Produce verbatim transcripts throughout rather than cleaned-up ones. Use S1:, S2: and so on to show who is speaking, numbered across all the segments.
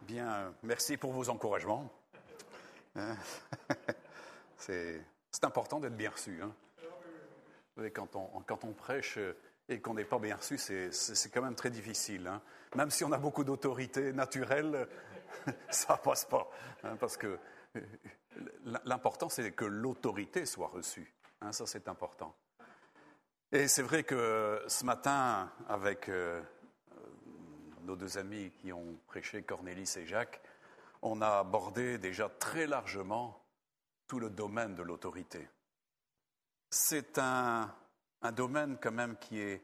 S1: Bien, merci pour vos encouragements. C'est, c'est important d'être bien reçu. Hein. Quand, on, quand on prêche et qu'on n'est pas bien reçu, c'est, c'est, c'est quand même très difficile. Hein. Même si on a beaucoup d'autorité naturelle, ça ne passe pas. Hein, parce que l'important, c'est que l'autorité soit reçue. Hein, ça, c'est important. Et c'est vrai que ce matin, avec euh, nos deux amis qui ont prêché, Cornélis et Jacques, on a abordé déjà très largement tout le domaine de l'autorité. C'est un, un domaine quand même qui est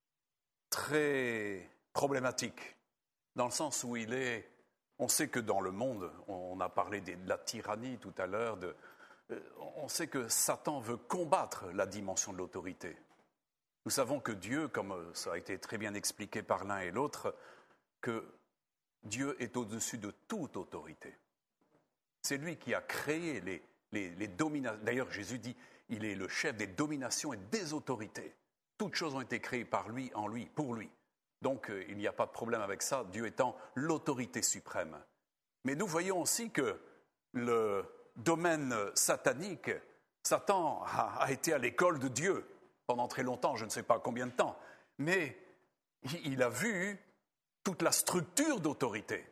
S1: très problématique, dans le sens où il est, on sait que dans le monde, on a parlé de la tyrannie tout à l'heure, de, on sait que Satan veut combattre la dimension de l'autorité. Nous savons que Dieu, comme ça a été très bien expliqué par l'un et l'autre, que Dieu est au-dessus de toute autorité. C'est lui qui a créé les, les, les dominations. D'ailleurs, Jésus dit, il est le chef des dominations et des autorités. Toutes choses ont été créées par lui, en lui, pour lui. Donc, euh, il n'y a pas de problème avec ça, Dieu étant l'autorité suprême. Mais nous voyons aussi que le domaine satanique, Satan a, a été à l'école de Dieu pendant très longtemps, je ne sais pas combien de temps, mais il a vu toute la structure d'autorité.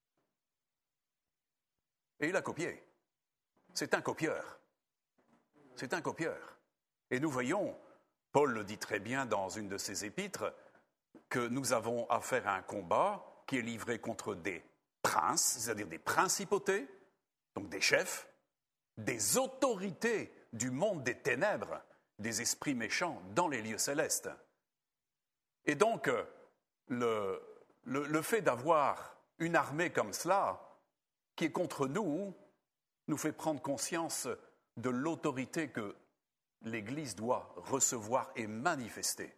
S1: Et il a copié. C'est un copieur. C'est un copieur. Et nous voyons, Paul le dit très bien dans une de ses épîtres, que nous avons affaire à un combat qui est livré contre des princes, c'est-à-dire des principautés, donc des chefs, des autorités du monde des ténèbres, des esprits méchants dans les lieux célestes. Et donc, le, le, le fait d'avoir une armée comme cela, qui est contre nous, nous fait prendre conscience de l'autorité que l'Église doit recevoir et manifester.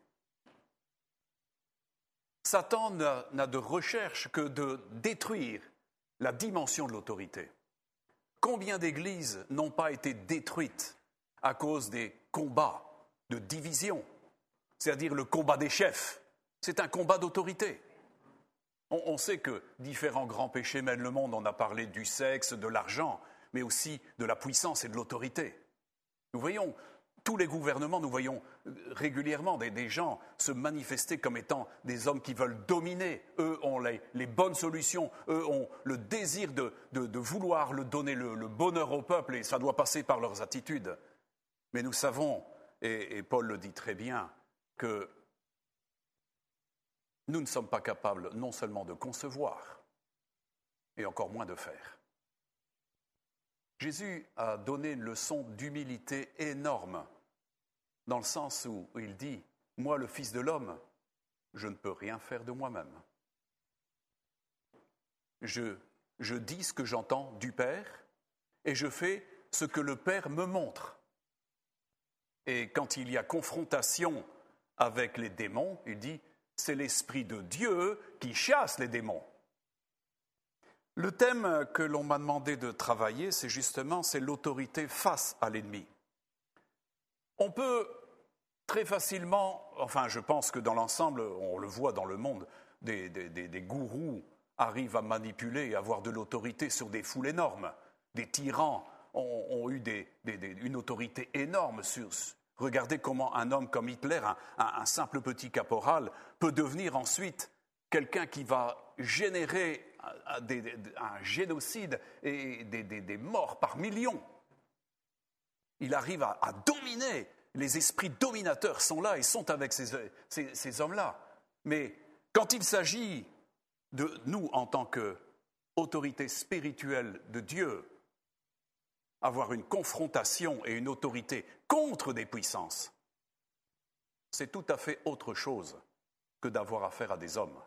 S1: Satan n'a, n'a de recherche que de détruire la dimension de l'autorité. Combien d'églises n'ont pas été détruites à cause des combats de division, c'est-à-dire le combat des chefs? C'est un combat d'autorité. On, on sait que différents grands péchés mènent le monde. On a parlé du sexe, de l'argent, mais aussi de la puissance et de l'autorité. Nous voyons tous les gouvernements, nous voyons régulièrement des, des gens se manifester comme étant des hommes qui veulent dominer. Eux ont les, les bonnes solutions, eux ont le désir de, de, de vouloir le donner le, le bonheur au peuple, et ça doit passer par leurs attitudes. Mais nous savons, et, et Paul le dit très bien, que nous ne sommes pas capables non seulement de concevoir, et encore moins de faire. Jésus a donné une leçon d'humilité énorme, dans le sens où il dit « Moi, le Fils de l'homme, je ne peux rien faire de moi-même. Je, je dis ce que j'entends du Père, et je fais ce que le Père me montre. » Et quand il y a confrontation avec les démons, il dit « C'est l'Esprit de Dieu qui chasse les démons. » Le thème que l'on m'a demandé de travailler, c'est justement c'est l'autorité face à l'ennemi. On peut très facilement, enfin je pense que dans l'ensemble, on le voit dans le monde, des, des, des, des gourous arrivent à manipuler et avoir de l'autorité sur des foules énormes. Des tyrans ont, ont eu des, des, des, une autorité énorme sur... Regardez comment un homme comme Hitler, un, un, un simple petit caporal, peut devenir ensuite quelqu'un qui va générer un, des, des, un génocide et des, des, des morts par millions. Il arrive à, à dominer. Les esprits dominateurs sont là et sont avec ces, ces, ces hommes-là. Mais quand il s'agit de nous, en tant qu'autorité spirituelle de Dieu, avoir une confrontation et une autorité contre des puissances, c'est tout à fait autre chose que d'avoir affaire à des hommes.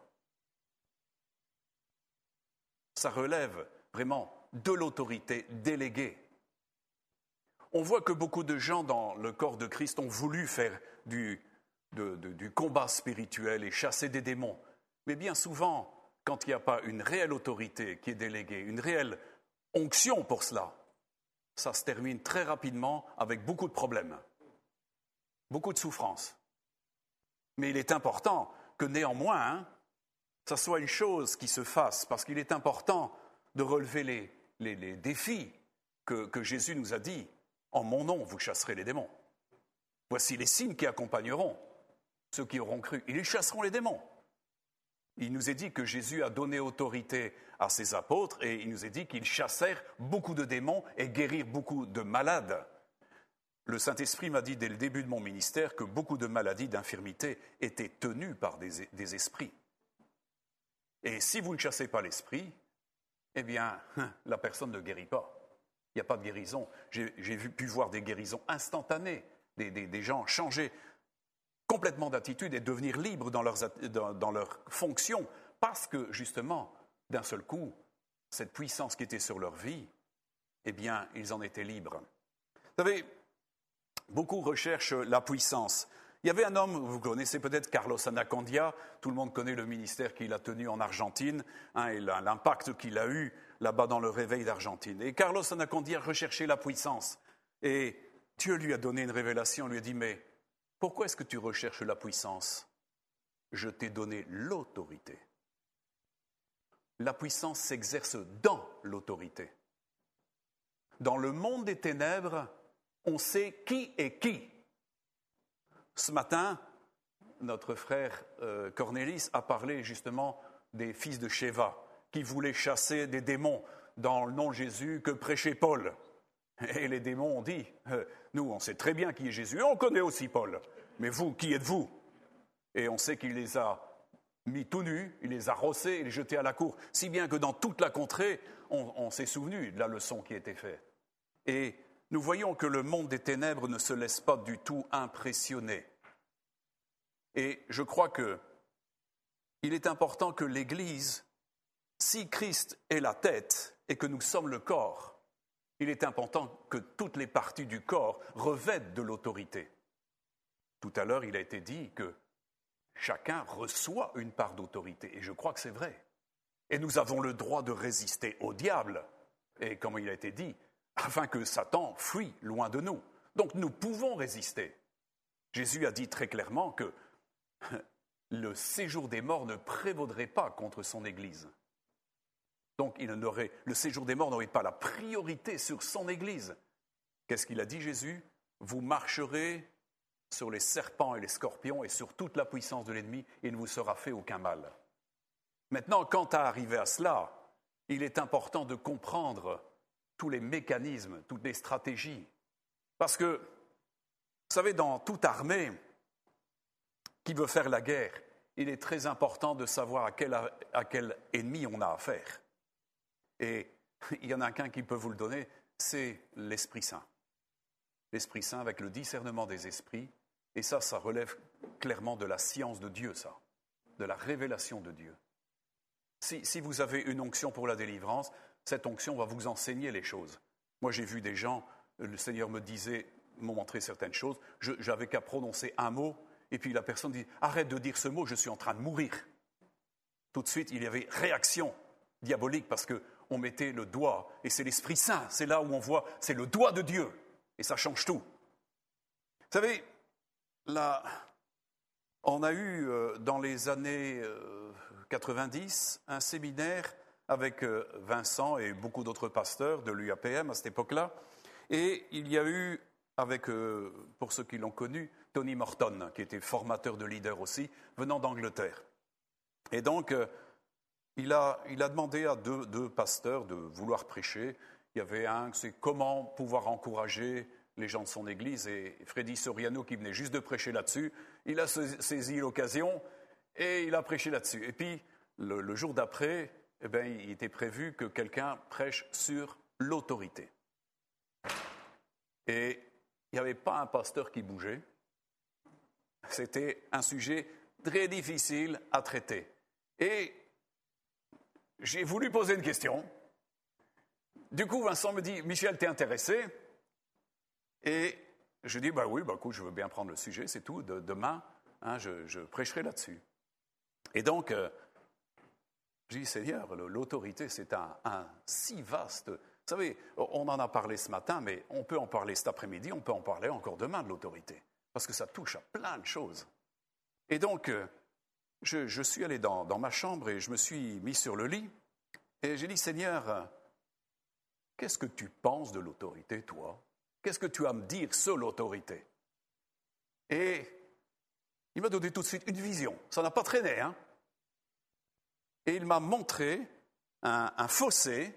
S1: Ça relève vraiment de l'autorité déléguée. On voit que beaucoup de gens dans le corps de Christ ont voulu faire du, de, de, du combat spirituel et chasser des démons. Mais bien souvent, quand il n'y a pas une réelle autorité qui est déléguée, une réelle onction pour cela, ça se termine très rapidement avec beaucoup de problèmes, beaucoup de souffrances. Mais il est important que néanmoins, hein, ça soit une chose qui se fasse, parce qu'il est important de relever les, les, les défis que, que Jésus nous a dit. En mon nom, vous chasserez les démons. Voici les signes qui accompagneront ceux qui auront cru. Ils chasseront les démons. Il nous est dit que Jésus a donné autorité à ses apôtres et il nous est dit qu'ils chassèrent beaucoup de démons et guérirent beaucoup de malades. Le Saint-Esprit m'a dit dès le début de mon ministère que beaucoup de maladies, d'infirmités étaient tenues par des, des esprits. Et si vous ne chassez pas l'esprit, eh bien, la personne ne guérit pas. Il n'y a pas de guérison. J'ai, j'ai vu, pu voir des guérisons instantanées, des, des, des gens changer complètement d'attitude et devenir libres dans leurs, dans, dans leurs fonctions parce que, justement, d'un seul coup, cette puissance qui était sur leur vie, eh bien, ils en étaient libres. Vous savez, beaucoup recherchent la puissance. Il y avait un homme, vous connaissez peut-être Carlos Anacondia, tout le monde connaît le ministère qu'il a tenu en Argentine, hein, et l'impact qu'il a eu là-bas dans le réveil d'Argentine. Et Carlos Anacondia recherchait la puissance. Et Dieu lui a donné une révélation, lui a dit, mais pourquoi est-ce que tu recherches la puissance? Je t'ai donné l'autorité. La puissance s'exerce dans l'autorité. Dans le monde des ténèbres, on sait qui est qui. Ce matin, notre frère euh, Cornélis a parlé justement des fils de Sheva qui voulaient chasser des démons dans le nom de Jésus que prêchait Paul. Et les démons ont dit, euh, nous on sait très bien qui est Jésus, et on connaît aussi Paul, mais vous, qui êtes-vous? Et on sait qu'il les a mis tout nus, il les a rossés et les jetés à la cour, si bien que dans toute la contrée, on, on s'est souvenu de la leçon qui a été faite. Et nous voyons que le monde des ténèbres ne se laisse pas du tout impressionner. Et je crois qu'il est important que l'Église, si Christ est la tête et que nous sommes le corps, il est important que toutes les parties du corps revêtent de l'autorité. Tout à l'heure, il a été dit que chacun reçoit une part d'autorité, et je crois que c'est vrai. Et nous avons le droit de résister au diable, et comme il a été dit, afin que Satan fuit loin de nous. Donc nous pouvons résister. Jésus a dit très clairement que le séjour des morts ne prévaudrait pas contre son Église. Donc il n'aurait, le séjour des morts n'aurait pas la priorité sur son Église. Qu'est-ce qu'il a dit Jésus? Vous marcherez sur les serpents et les scorpions et sur toute la puissance de l'ennemi, et il ne vous sera fait aucun mal. Maintenant, quant à arriver à cela, il est important de comprendre tous les mécanismes, toutes les stratégies. Parce que, vous savez, dans toute armée qui veut faire la guerre, il est très important de savoir à quel, à quel ennemi on a affaire. Et il y en a qu'un qui peut vous le donner, c'est l'Esprit Saint. L'Esprit Saint avec le discernement des esprits, et ça, ça relève clairement de la science de Dieu, ça, de la révélation de Dieu. Si, si vous avez une onction pour la délivrance, cette onction va vous enseigner les choses. Moi, j'ai vu des gens, le Seigneur me disait, m'ont montré certaines choses, je, j'avais qu'à prononcer un mot, et puis la personne dit, arrête de dire ce mot, je suis en train de mourir. Tout de suite, il y avait réaction diabolique, parce qu'on mettait le doigt, et c'est l'Esprit Saint, c'est là où on voit, c'est le doigt de Dieu, et ça change tout. Vous savez, là, on a eu, euh, dans les années euh, quatre-vingt-dix, un séminaire avec euh, Vincent et beaucoup d'autres pasteurs de l'U A P M à cette époque-là, et il y a eu, avec, euh, pour ceux qui l'ont connu, Tony Morton, qui était formateur de leaders aussi, venant d'Angleterre. Et donc, euh, il, a, il a demandé à deux, deux pasteurs de vouloir prêcher. Il y avait un, c'est comment pouvoir encourager les gens de son église, et Freddy Soriano, qui venait juste de prêcher là-dessus, il a saisi l'occasion et il a prêché là-dessus. Et puis, le, le jour d'après, eh bien, il était prévu que quelqu'un prêche sur l'autorité. Et il n'y avait pas un pasteur qui bougeait. C'était un sujet très difficile à traiter. Et j'ai voulu poser une question. Du coup, Vincent me dit, Michel, t'es intéressé? Et je dis, bah oui, bah écoute, je veux bien prendre le sujet, c'est tout. De, demain, hein, je, je prêcherai là-dessus. Et donc, euh, je dis, Seigneur, l'autorité, c'est un, un si vaste... Vous savez, on en a parlé ce matin, mais on peut en parler cet après-midi, on peut en parler encore demain de l'autorité, parce que ça touche à plein de choses. Et donc, euh, je, je suis allé dans, dans ma chambre et je me suis mis sur le lit, Et j'ai dit, Seigneur, qu'est-ce que tu penses de l'autorité, toi? Qu'est-ce que tu as à me dire sur l'autorité? Et il m'a donné tout de suite une vision. Ça n'a pas traîné, hein? Et il m'a montré un, un fossé,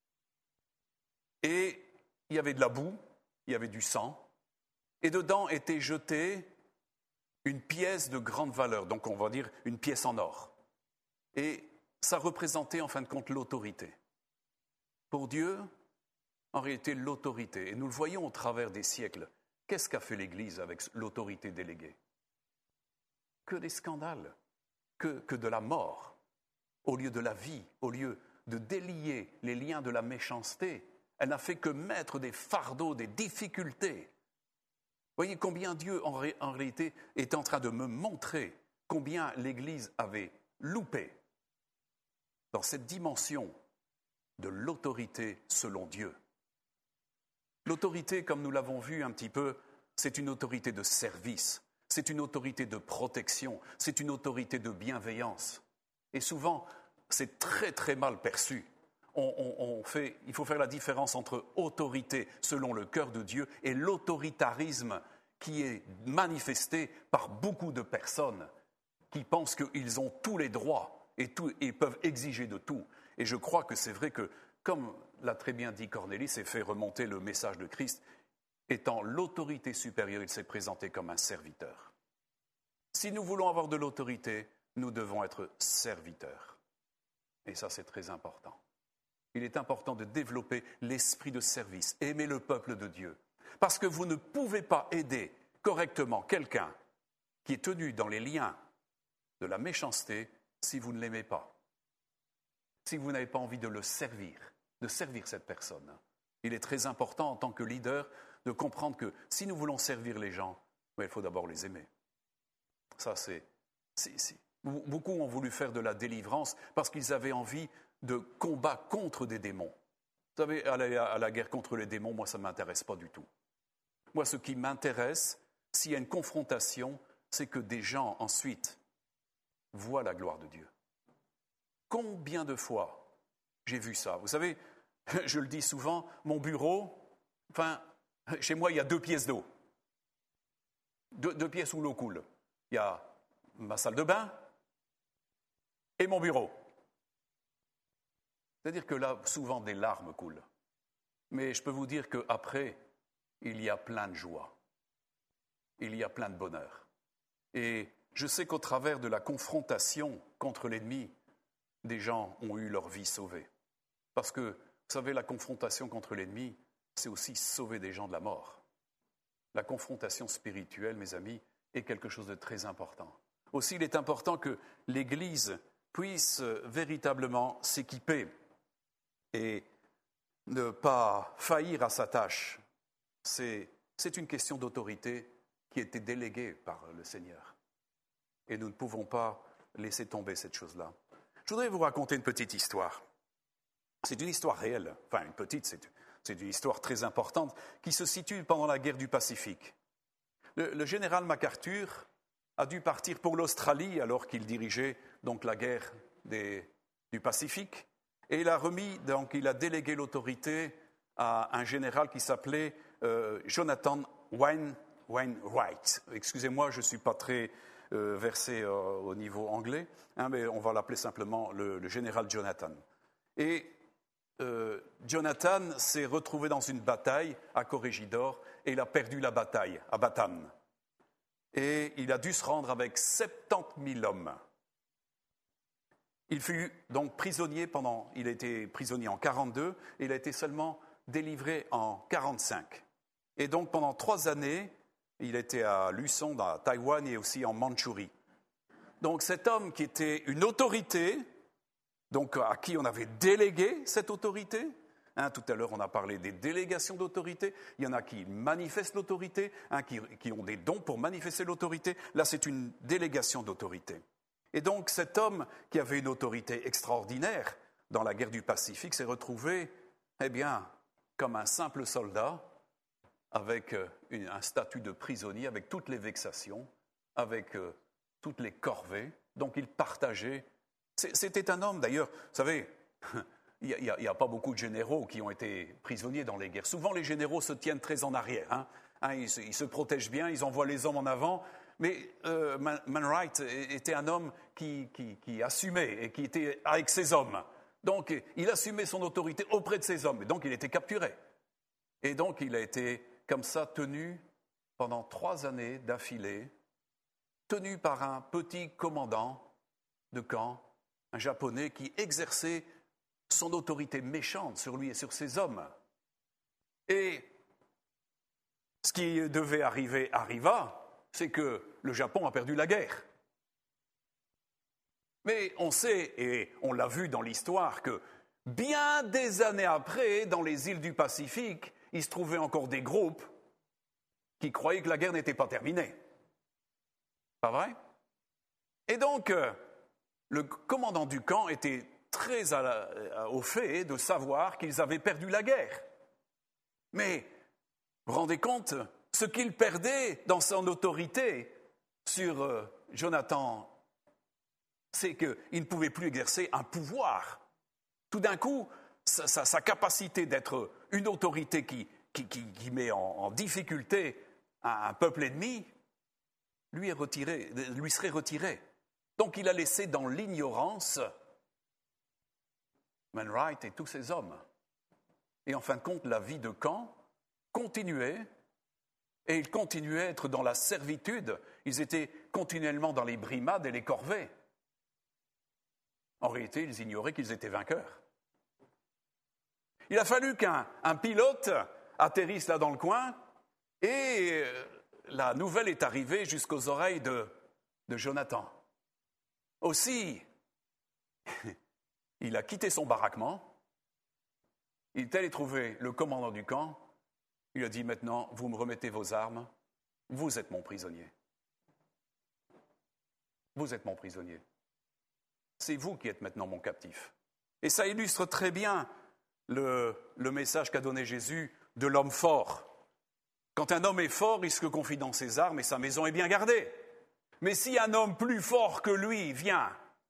S1: et il y avait de la boue, il y avait du sang, et dedans était jetée une pièce de grande valeur, donc on va dire une pièce en or. Et ça représentait en fin de compte l'autorité. Pour Dieu, en réalité, l'autorité, et nous le voyons au travers des siècles, qu'est-ce qu'a fait l'Église avec l'autorité déléguée? Que des scandales, que, que de la mort, au lieu de la vie, au lieu de délier les liens de la méchanceté. Elle n'a fait que mettre des fardeaux, des difficultés. Voyez combien Dieu, en, ré, en réalité, est en train de me montrer combien l'Église avait loupé dans cette dimension de l'autorité selon Dieu. L'autorité, comme nous l'avons vu un petit peu, c'est une autorité de service, c'est une autorité de protection, c'est une autorité de bienveillance. Et souvent, c'est très très mal perçu. On, on, on fait, il faut faire la différence entre autorité selon le cœur de Dieu et l'autoritarisme qui est manifesté par beaucoup de personnes qui pensent qu'ils ont tous les droits et, tout, et peuvent exiger de tout. Et je crois que c'est vrai que, comme l'a très bien dit Cornélie, c'est fait remonter le message de Christ, étant l'autorité supérieure, il s'est présenté comme un serviteur. Si nous voulons avoir de l'autorité, nous devons être serviteurs. Et ça, c'est très important. Il est important de développer l'esprit de service, aimer le peuple de Dieu. Parce que vous ne pouvez pas aider correctement quelqu'un qui est tenu dans les liens de la méchanceté si vous ne l'aimez pas. Si vous n'avez pas envie de le servir, de servir cette personne. Il est très important en tant que leader de comprendre que si nous voulons servir les gens, il faut d'abord les aimer. Ça, c'est, c'est, c'est. Beaucoup ont voulu faire de la délivrance parce qu'ils avaient envie de combat contre des démons. Vous savez, à la, à la guerre contre les démons, moi, ça ne m'intéresse pas du tout. Moi, ce qui m'intéresse, s'il y a une confrontation, c'est que des gens, ensuite, voient la gloire de Dieu. Combien de fois j'ai vu ça? Vous savez, je le dis souvent, mon bureau, enfin, chez moi, il y a deux pièces d'eau. Deux, deux pièces où l'eau coule. Il y a ma salle de bain et mon bureau. C'est-à-dire que là, souvent, des larmes coulent. Mais je peux vous dire qu'après, il y a plein de joie. Il y a plein de bonheur. Et je sais qu'au travers de la confrontation contre l'ennemi, des gens ont eu leur vie sauvée. Parce que, vous savez, la confrontation contre l'ennemi, c'est aussi sauver des gens de la mort. La confrontation spirituelle, mes amis, est quelque chose de très important. Aussi, il est important que l'Église puisse véritablement s'équiper et ne pas faillir à sa tâche. C'est, c'est une question d'autorité qui a été déléguée par le Seigneur. Et nous ne pouvons pas laisser tomber cette chose-là. Je voudrais vous raconter une petite histoire. C'est une histoire réelle, enfin une petite, c'est, c'est une histoire très importante qui se situe pendant la guerre du Pacifique. Le, le général MacArthur a dû partir pour l'Australie alors qu'il dirigeait donc la guerre des, du Pacifique. Et il a remis, donc il a délégué l'autorité à un général qui s'appelait euh, Jonathan Wain, Wainwright. Excusez-moi, je ne suis pas très euh, versé euh, au niveau anglais, hein, mais on va l'appeler simplement le, le général Jonathan. Et euh, Jonathan s'est retrouvé dans une bataille à Corregidor et il a perdu la bataille à Bataan. Et il a dû se rendre avec soixante-dix mille hommes. Il fut donc prisonnier pendant, il a été prisonnier en quarante-deux et il a été seulement délivré en quarante-cinq. Et donc pendant trois années, il était à Luçon, à Taïwan et aussi en Mandchourie. Donc cet homme qui était une autorité, donc à qui on avait délégué cette autorité, hein, tout à l'heure on a parlé des délégations d'autorité, il y en a qui manifestent l'autorité, hein, qui, qui ont des dons pour manifester l'autorité, là c'est une délégation d'autorité. Et donc cet homme qui avait une autorité extraordinaire dans la guerre du Pacifique s'est retrouvé, eh bien, comme un simple soldat, avec une, un statut de prisonnier, avec toutes les vexations, avec euh, toutes les corvées. Donc il partageait. C'était un homme, d'ailleurs, vous savez, il n'y a, a, a pas beaucoup de généraux qui ont été prisonniers dans les guerres. Souvent, les généraux se tiennent très en arrière. Hein. Hein, ils, se, ils se protègent bien, ils envoient les hommes en avant. Mais euh, Man, Man Wright était un homme qui, qui, qui assumait et qui était avec ses hommes. Donc, il assumait son autorité auprès de ses hommes. Et donc, il était capturé. Et donc, il a été, comme ça, tenu pendant trois années d'affilée, tenu par un petit commandant de camp, un Japonais qui exerçait son autorité méchante sur lui et sur ses hommes. Et ce qui devait arriver arriva, c'est que le Japon a perdu la guerre. Mais on sait, et on l'a vu dans l'histoire, que bien des années après, dans les îles du Pacifique, il se trouvait encore des groupes qui croyaient que la guerre n'était pas terminée. Pas vrai? Et donc, le commandant du camp était très à la, au fait de savoir qu'ils avaient perdu la guerre. Mais, vous vous rendez compte, ce qu'il perdait dans son autorité sur euh, Jonathan, c'est qu'il ne pouvait plus exercer un pouvoir. Tout d'un coup, sa, sa, sa capacité d'être une autorité qui, qui, qui, qui met en, en difficulté un, un peuple ennemi, lui, est retiré, lui serait retiré. Donc il a laissé dans l'ignorance Man Wright et tous ses hommes. Et en fin de compte, la vie de camp continuait, et ils continuaient à être dans la servitude. Ils étaient continuellement dans les brimades et les corvées. En réalité, ils ignoraient qu'ils étaient vainqueurs. Il a fallu qu'un un pilote atterrisse là dans le coin, et la nouvelle est arrivée jusqu'aux oreilles de, de Jonathan. Aussi, il a quitté son baraquement, il est allé trouver le commandant du camp, il a dit « Maintenant, vous me remettez vos armes, vous êtes mon prisonnier. Vous êtes mon prisonnier. C'est vous qui êtes maintenant mon captif. » Et ça illustre très bien le, le message qu'a donné Jésus de l'homme fort. Quand un homme est fort, il se confie dans ses armes et sa maison est bien gardée. Mais si un homme plus fort que lui vient,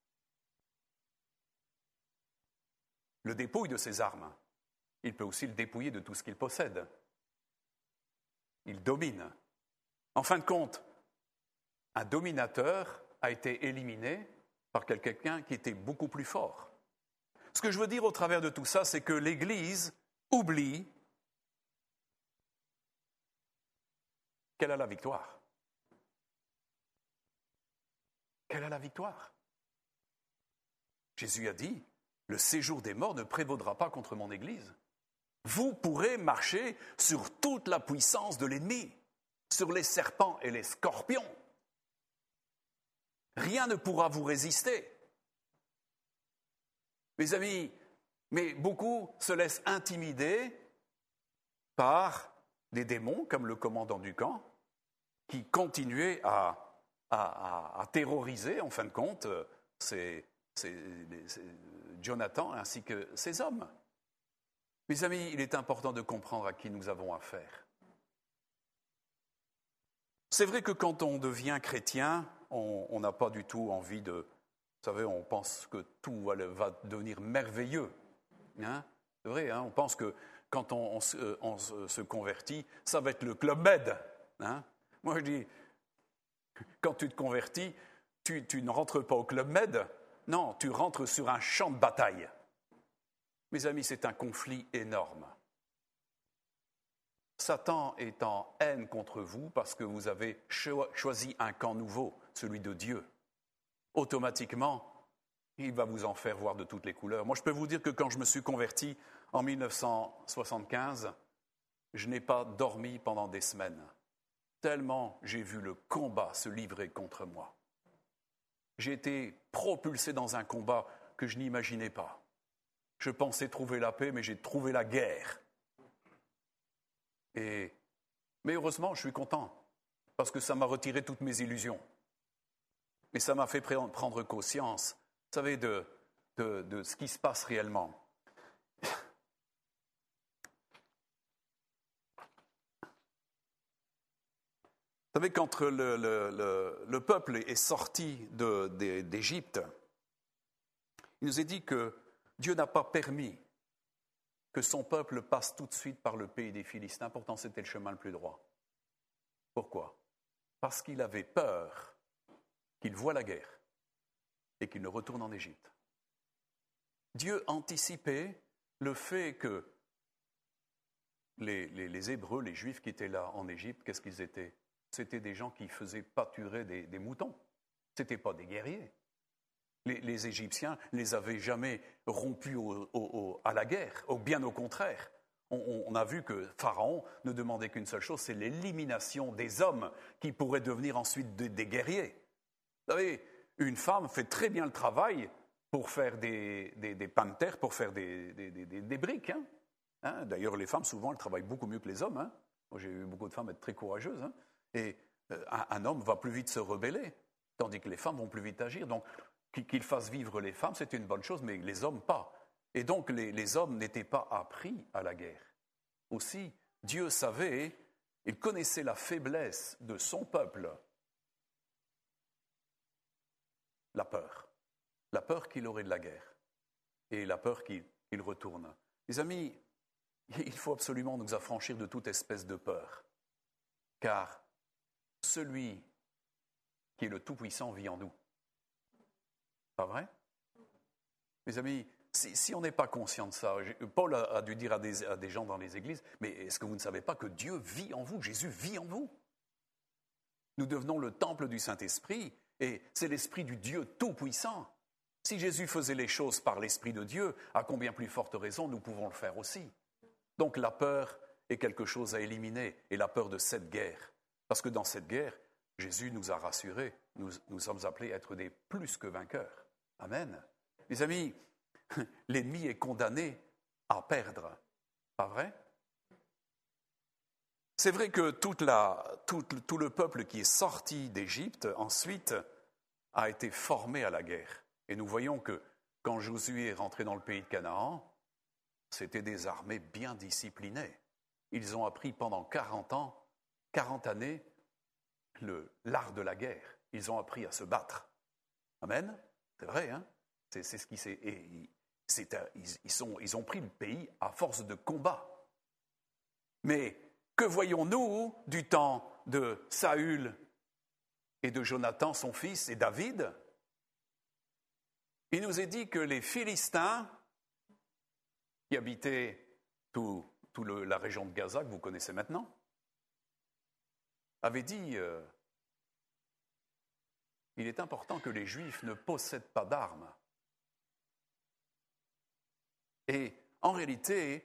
S1: le dépouille de ses armes, il peut aussi le dépouiller de tout ce qu'il possède. Il domine. En fin de compte, un dominateur a été éliminé par quelqu'un qui était beaucoup plus fort. Ce que je veux dire au travers de tout ça, c'est que l'Église oublie qu'elle a la victoire. Qu'elle a la victoire. Jésus a dit, le séjour des morts ne prévaudra pas contre mon Église. Vous pourrez marcher sur toute la puissance de l'ennemi, sur les serpents et les scorpions. Rien ne pourra vous résister. Mes amis, mais beaucoup se laissent intimider par des démons, comme le commandant du camp, qui continuaient à, à, à, à terroriser, en fin de compte, c'est, c'est, c'est Jonathan ainsi que ses hommes. Mes amis, il est important de comprendre à qui nous avons affaire. C'est vrai que quand on devient chrétien, on n'a pas du tout envie de... Vous savez, on pense que tout va, va devenir merveilleux. Hein? C'est vrai, hein? On pense que quand on, on, se, on se convertit, ça va être le Club Med. Hein? Moi, je dis, quand tu te convertis, tu, tu ne rentres pas au Club Med. Non, tu rentres sur un champ de bataille. Mes amis, c'est un conflit énorme. Satan est en haine contre vous parce que vous avez cho- choisi un camp nouveau, celui de Dieu. Automatiquement, il va vous en faire voir de toutes les couleurs. Moi, je peux vous dire que quand je me suis converti en dix-neuf cent soixante-quinze, je n'ai pas dormi pendant des semaines, tellement j'ai vu le combat se livrer contre moi. J'ai été propulsé dans un combat que je n'imaginais pas. Je pensais trouver la paix, mais j'ai trouvé la guerre. Et, mais heureusement, je suis content, parce que ça m'a retiré toutes mes illusions. Mais ça m'a fait prendre conscience, vous savez, de, de, de ce qui se passe réellement. Vous savez, quand le, le, le, le peuple est sorti de, de, d'Égypte, il nous est dit que Dieu n'a pas permis que son peuple passe tout de suite par le pays des Philistins, pourtant c'était le chemin le plus droit. Pourquoi? Parce qu'il avait peur qu'il voie la guerre et qu'il ne retourne en Égypte. Dieu anticipait le fait que les, les, les Hébreux, les Juifs qui étaient là en Égypte, qu'est-ce qu'ils étaient? C'était des gens qui faisaient pâturer des, des moutons. Ce n'étaient pas des guerriers. Les, les Égyptiens ne les avaient jamais rompus au, au, au, à la guerre, au, bien au contraire. On, on a vu que Pharaon ne demandait qu'une seule chose, c'est l'élimination des hommes qui pourraient devenir ensuite des, des guerriers. Vous savez, une femme fait très bien le travail pour faire des, des, des pains de terre, pour faire des, des, des, des briques. Hein. Hein, d'ailleurs, les femmes, souvent, elles travaillent beaucoup mieux que les hommes. Hein. Moi, j'ai eu beaucoup de femmes être très courageuses. Hein. Et euh, un, un homme va plus vite se rebeller, tandis que les femmes vont plus vite agir. Donc, qu'il fasse vivre les femmes, c'est une bonne chose, mais les hommes pas. Et donc, les, les hommes n'étaient pas appris à la guerre. Aussi, Dieu savait, il connaissait la faiblesse de son peuple. La peur. La peur qu'il aurait de la guerre. Et la peur qu'il, qu'il retourne. Les amis, il faut absolument nous affranchir de toute espèce de peur. Car celui qui est le Tout-Puissant vit en nous. Pas vrai? Mes amis, si, si on n'est pas conscient de ça, Paul a, a dû dire à des, à des gens dans les églises, mais est-ce que vous ne savez pas que Dieu vit en vous, Jésus vit en vous? Nous devenons le temple du Saint-Esprit et c'est l'Esprit du Dieu Tout-Puissant. Si Jésus faisait les choses par l'Esprit de Dieu, à combien plus forte raison nous pouvons le faire aussi? Donc la peur est quelque chose à éliminer, et la peur de cette guerre. Parce que dans cette guerre, Jésus nous a rassurés, nous, nous sommes appelés à être des plus que vainqueurs. Amen. Les amis, l'ennemi est condamné à perdre. Pas vrai? C'est vrai que toute la, tout, tout le peuple qui est sorti d'Égypte, ensuite, a été formé à la guerre. Et nous voyons que quand Josué est rentré dans le pays de Canaan, c'était des armées bien disciplinées. Ils ont appris pendant quarante ans, quarante années, le, l'art de la guerre. Ils ont appris à se battre. Amen. C'est vrai, hein? C'est, c'est ce qui s'est. Et c'est, ils, ils, sont, ils ont pris le pays à force de combat. Mais que voyons-nous du temps de Saül et de Jonathan, son fils, et David? Il nous est dit que les Philistins, qui habitaient tout, tout le, la région de Gaza, que vous connaissez maintenant, avaient dit euh, il est important que les Juifs ne possèdent pas d'armes. Et en réalité,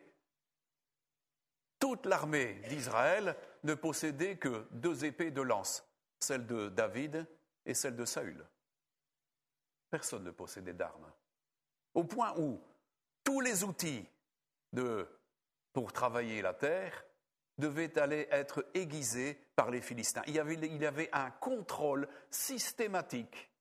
S1: toute l'armée d'Israël ne possédait que deux épées de lance, celle de David et celle de Saül. Personne ne possédait d'armes. Au point où tous les outils de, pour travailler la terre devaient aller être aiguisés par les Philistins. Il y avait, il y avait un contrôle systématique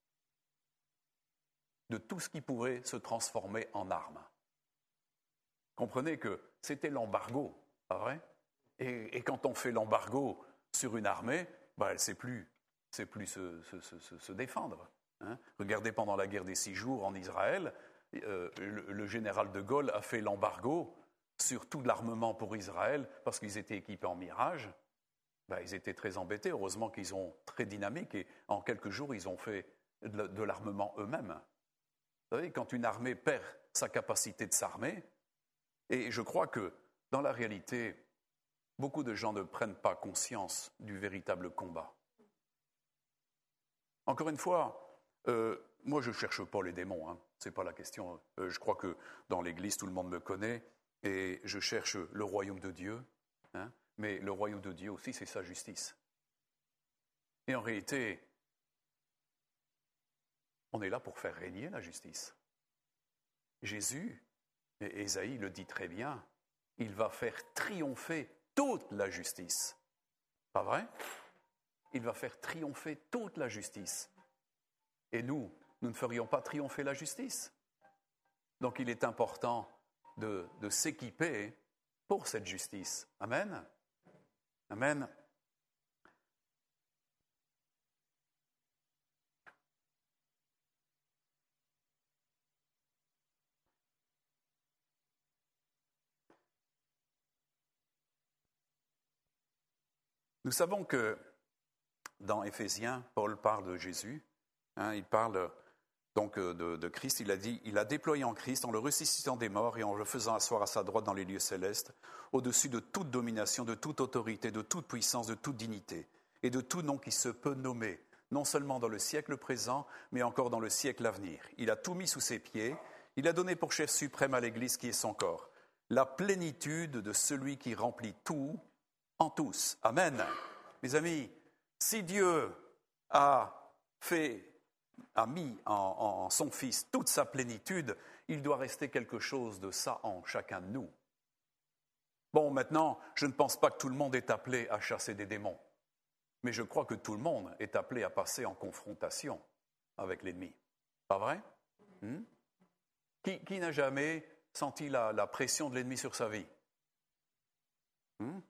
S1: de tout ce qui pouvait se transformer en armes. Comprenez que c'était l'embargo, pas vrai? Et, et quand on fait l'embargo sur une armée, ben elle ne sait plus, sait plus se, se, se, se défendre. Hein? Regardez pendant la guerre des six jours en Israël, euh, le, le général de Gaulle a fait l'embargo sur tout l'armement pour Israël parce qu'ils étaient équipés en Mirage. Ben, ils étaient très embêtés. Heureusement qu'ils sont très dynamiques et en quelques jours, ils ont fait de, de l'armement eux-mêmes. Vous savez, quand une armée perd sa capacité de s'armer, et je crois que, dans la réalité, beaucoup de gens ne prennent pas conscience du véritable combat. Encore une fois, euh, moi je ne cherche pas les démons, hein. Ce n'est pas la question. Euh, je crois que dans l'Église, tout le monde me connaît, et je cherche le royaume de Dieu, hein. Mais le royaume de Dieu aussi, c'est sa justice. Et en réalité, on est là pour faire régner la justice. Jésus, et Ésaïe le dit très bien, il va faire triompher toute la justice. Pas vrai? Il va faire triompher toute la justice. Et nous, nous ne ferions pas triompher la justice. Donc il est important de, de s'équiper pour cette justice. Amen? Amen. Nous savons que dans Éphésiens, Paul parle de Jésus, hein, il parle donc de, de Christ, il a dit, il a déployé en Christ en le ressuscitant des morts et en le faisant asseoir à sa droite dans les lieux célestes, au-dessus de toute domination, de toute autorité, de toute puissance, de toute dignité, et de tout nom qui se peut nommer, non seulement dans le siècle présent, mais encore dans le siècle à venir. Il a tout mis sous ses pieds, il a donné pour chef suprême à l'Église qui est son corps, la plénitude de celui qui remplit tout en tous. Amen. Mes amis, si Dieu a fait, a mis en, en son Fils toute sa plénitude, il doit rester quelque chose de ça en chacun de nous. Bon, maintenant, je ne pense pas que tout le monde est appelé à chasser des démons, mais je crois que tout le monde est appelé à passer en confrontation avec l'ennemi. Pas vrai? hmm? Qui, qui n'a jamais senti la, la pression de l'ennemi sur sa vie? hmm?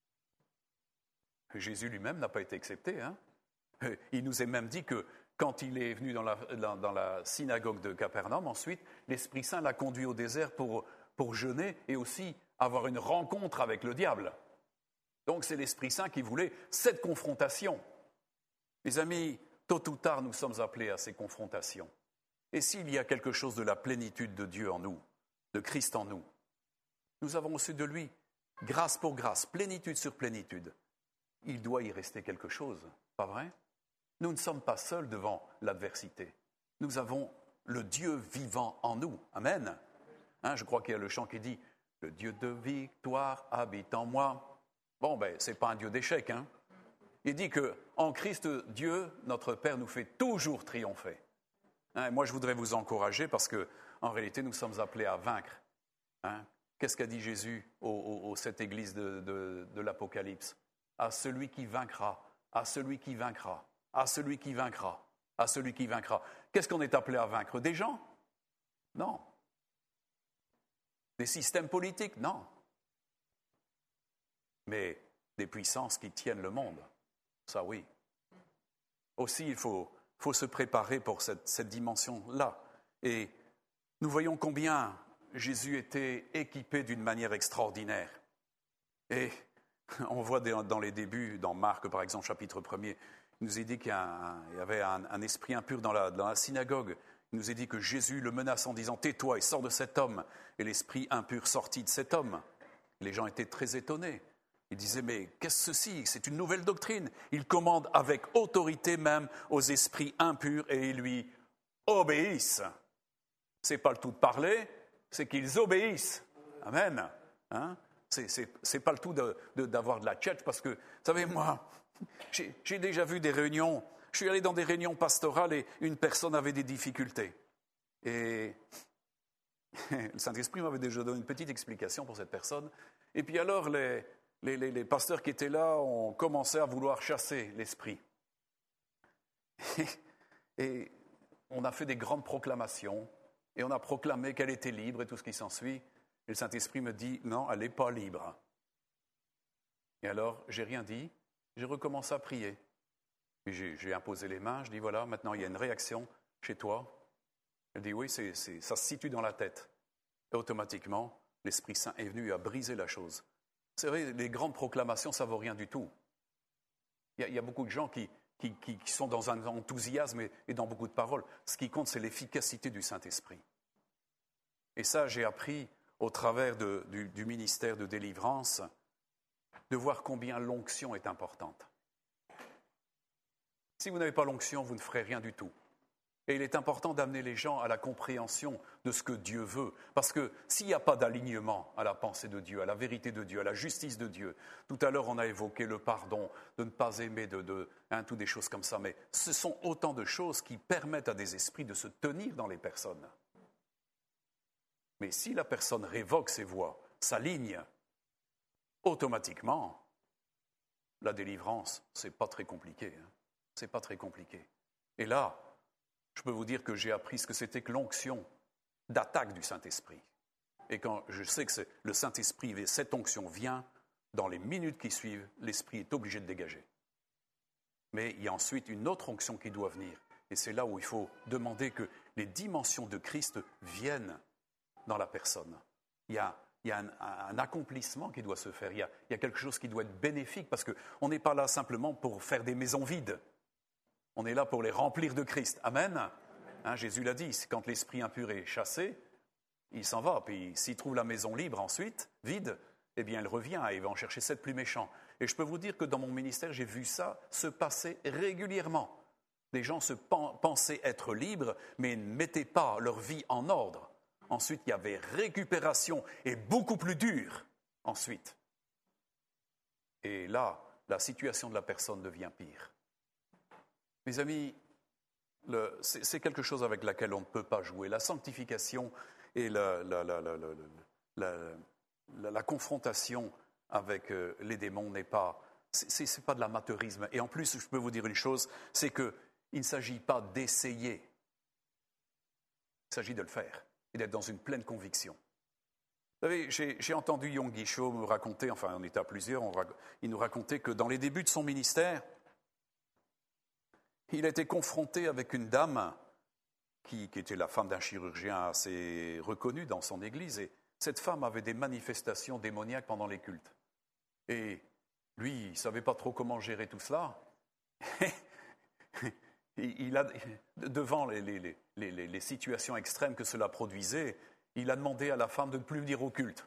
S1: Jésus lui-même n'a pas été excepté. Hein? Il nous est même dit que quand il est venu dans la, dans, dans la synagogue de Capernaum, ensuite, l'Esprit Saint l'a conduit au désert pour, pour jeûner et aussi avoir une rencontre avec le diable. Donc c'est l'Esprit Saint qui voulait cette confrontation. Mes amis, tôt ou tard, nous sommes appelés à ces confrontations. Et s'il y a quelque chose de la plénitude de Dieu en nous, de Christ en nous, nous avons reçu de lui, grâce pour grâce, plénitude sur plénitude. Il doit y rester quelque chose, pas vrai? Nous ne sommes pas seuls devant l'adversité. Nous avons le Dieu vivant en nous. Amen. Hein, je crois qu'il y a le chant qui dit « Le Dieu de victoire habite en moi ». Bon, ben, ce n'est pas un Dieu d'échec. Hein. Il dit qu'en Christ, Dieu, notre Père, nous fait toujours triompher. Hein, et moi, je voudrais vous encourager parce qu'en réalité, nous sommes appelés à vaincre. Hein. Qu'est-ce qu'a dit Jésus au, au, au cette église de, de, de l'Apocalypse? À celui qui vaincra, à celui qui vaincra, à celui qui vaincra, à celui qui vaincra. Qu'est-ce qu'on est appelé à vaincre? Des gens? Non. Des systèmes politiques? Non. Mais des puissances qui tiennent le monde, ça oui. Aussi, il faut, faut se préparer pour cette, cette dimension-là. Et nous voyons combien Jésus était équipé d'une manière extraordinaire. Et on voit dans les débuts, dans Marc par exemple, chapitre premier, il nous est dit qu'il y, un, il y avait un, un esprit impur dans la, dans la synagogue. Il nous est dit que Jésus le menace en disant « Tais-toi et sors de cet homme ». Et l'esprit impur sortit de cet homme. Les gens étaient très étonnés. Ils disaient « Mais qu'est-ce que ceci? C'est une nouvelle doctrine ». Il commande avec autorité même aux esprits impurs et ils lui obéissent. Ce n'est pas le tout de parler, c'est qu'ils obéissent. Amen. Hein? C'est, c'est, c'est pas le tout de, de, d'avoir de la tchetche parce que, vous savez, moi, j'ai, j'ai déjà vu des réunions, je suis allé dans des réunions pastorales et une personne avait des difficultés. Et le Saint-Esprit m'avait déjà donné une petite explication pour cette personne. Et puis alors, les, les, les, les pasteurs qui étaient là ont commencé à vouloir chasser l'esprit. Et, et on a fait des grandes proclamations et on a proclamé qu'elle était libre et tout ce qui s'ensuit. Et le Saint-Esprit me dit, non, elle n'est pas libre. Et alors, j'ai rien dit, j'ai recommencé à prier. Puis j'ai, j'ai imposé les mains, je dis, voilà, maintenant il y a une réaction chez toi. Elle dit, oui, c'est, c'est, ça se situe dans la tête. Et automatiquement, l'Esprit Saint est venu à briser la chose. C'est vrai, les grandes proclamations, ça ne vaut rien du tout. Il y a, il y a beaucoup de gens qui, qui, qui, qui sont dans un enthousiasme et, et dans beaucoup de paroles. Ce qui compte, c'est l'efficacité du Saint-Esprit. Et ça, j'ai appris au travers de, du, du ministère de délivrance, de voir combien l'onction est importante. Si vous n'avez pas l'onction, vous ne ferez rien du tout. Et il est important d'amener les gens à la compréhension de ce que Dieu veut. Parce que s'il n'y a pas d'alignement à la pensée de Dieu, à la vérité de Dieu, à la justice de Dieu, tout à l'heure on a évoqué le pardon, de ne pas aimer, de, de, hein, toutes des choses comme ça, mais ce sont autant de choses qui permettent à des esprits de se tenir dans les personnes. Mais si la personne révoque ses voies, s'aligne, automatiquement, la délivrance, ce n'est pas très compliqué. Hein. Ce n'est pas très compliqué. Et là, je peux vous dire que j'ai appris ce que c'était que l'onction d'attaque du Saint-Esprit. Et quand je sais que c'est le Saint-Esprit, cette onction vient, dans les minutes qui suivent, l'Esprit est obligé de dégager. Mais il y a ensuite une autre onction qui doit venir. Et c'est là où il faut demander que les dimensions de Christ viennent dans la personne. Il y a il y a un, un accomplissement qui doit se faire, il y, a, il y a quelque chose qui doit être bénéfique, parce qu'on n'est pas là simplement pour faire des maisons vides, on est là pour les remplir de Christ. Amen. Hein, Jésus l'a dit, quand l'esprit impur est chassé, il s'en va, puis s'il trouve la maison libre ensuite, vide, eh bien il revient et il va en chercher sept plus méchants. Et je peux vous dire que dans mon ministère, j'ai vu ça se passer régulièrement. Des gens se pensaient être libres, mais ne mettaient pas leur vie en ordre. Ensuite, il y avait récupération, et beaucoup plus dur ensuite. Et là, la situation de la personne devient pire. Mes amis, le, c'est, c'est quelque chose avec laquelle on ne peut pas jouer. La sanctification et la, la, la, la, la, la, la, la confrontation avec euh, les démons n'est pas, c'est, c'est, c'est pas de l'amateurisme. Et en plus, je peux vous dire une chose, c'est qu'il ne s'agit pas d'essayer. Il s'agit de le faire et d'être dans une pleine conviction. Vous savez, j'ai, j'ai entendu Yonggi Cho me raconter, enfin on était à plusieurs, on, il nous racontait que dans les débuts de son ministère, il a été confronté avec une dame qui, qui était la femme d'un chirurgien assez reconnu dans son église, et cette femme avait des manifestations démoniaques pendant les cultes. Et lui, il ne savait pas trop comment gérer tout cela. il a, devant les, les, les, les, les situations extrêmes que cela produisait, il a demandé à la femme de ne plus venir au culte.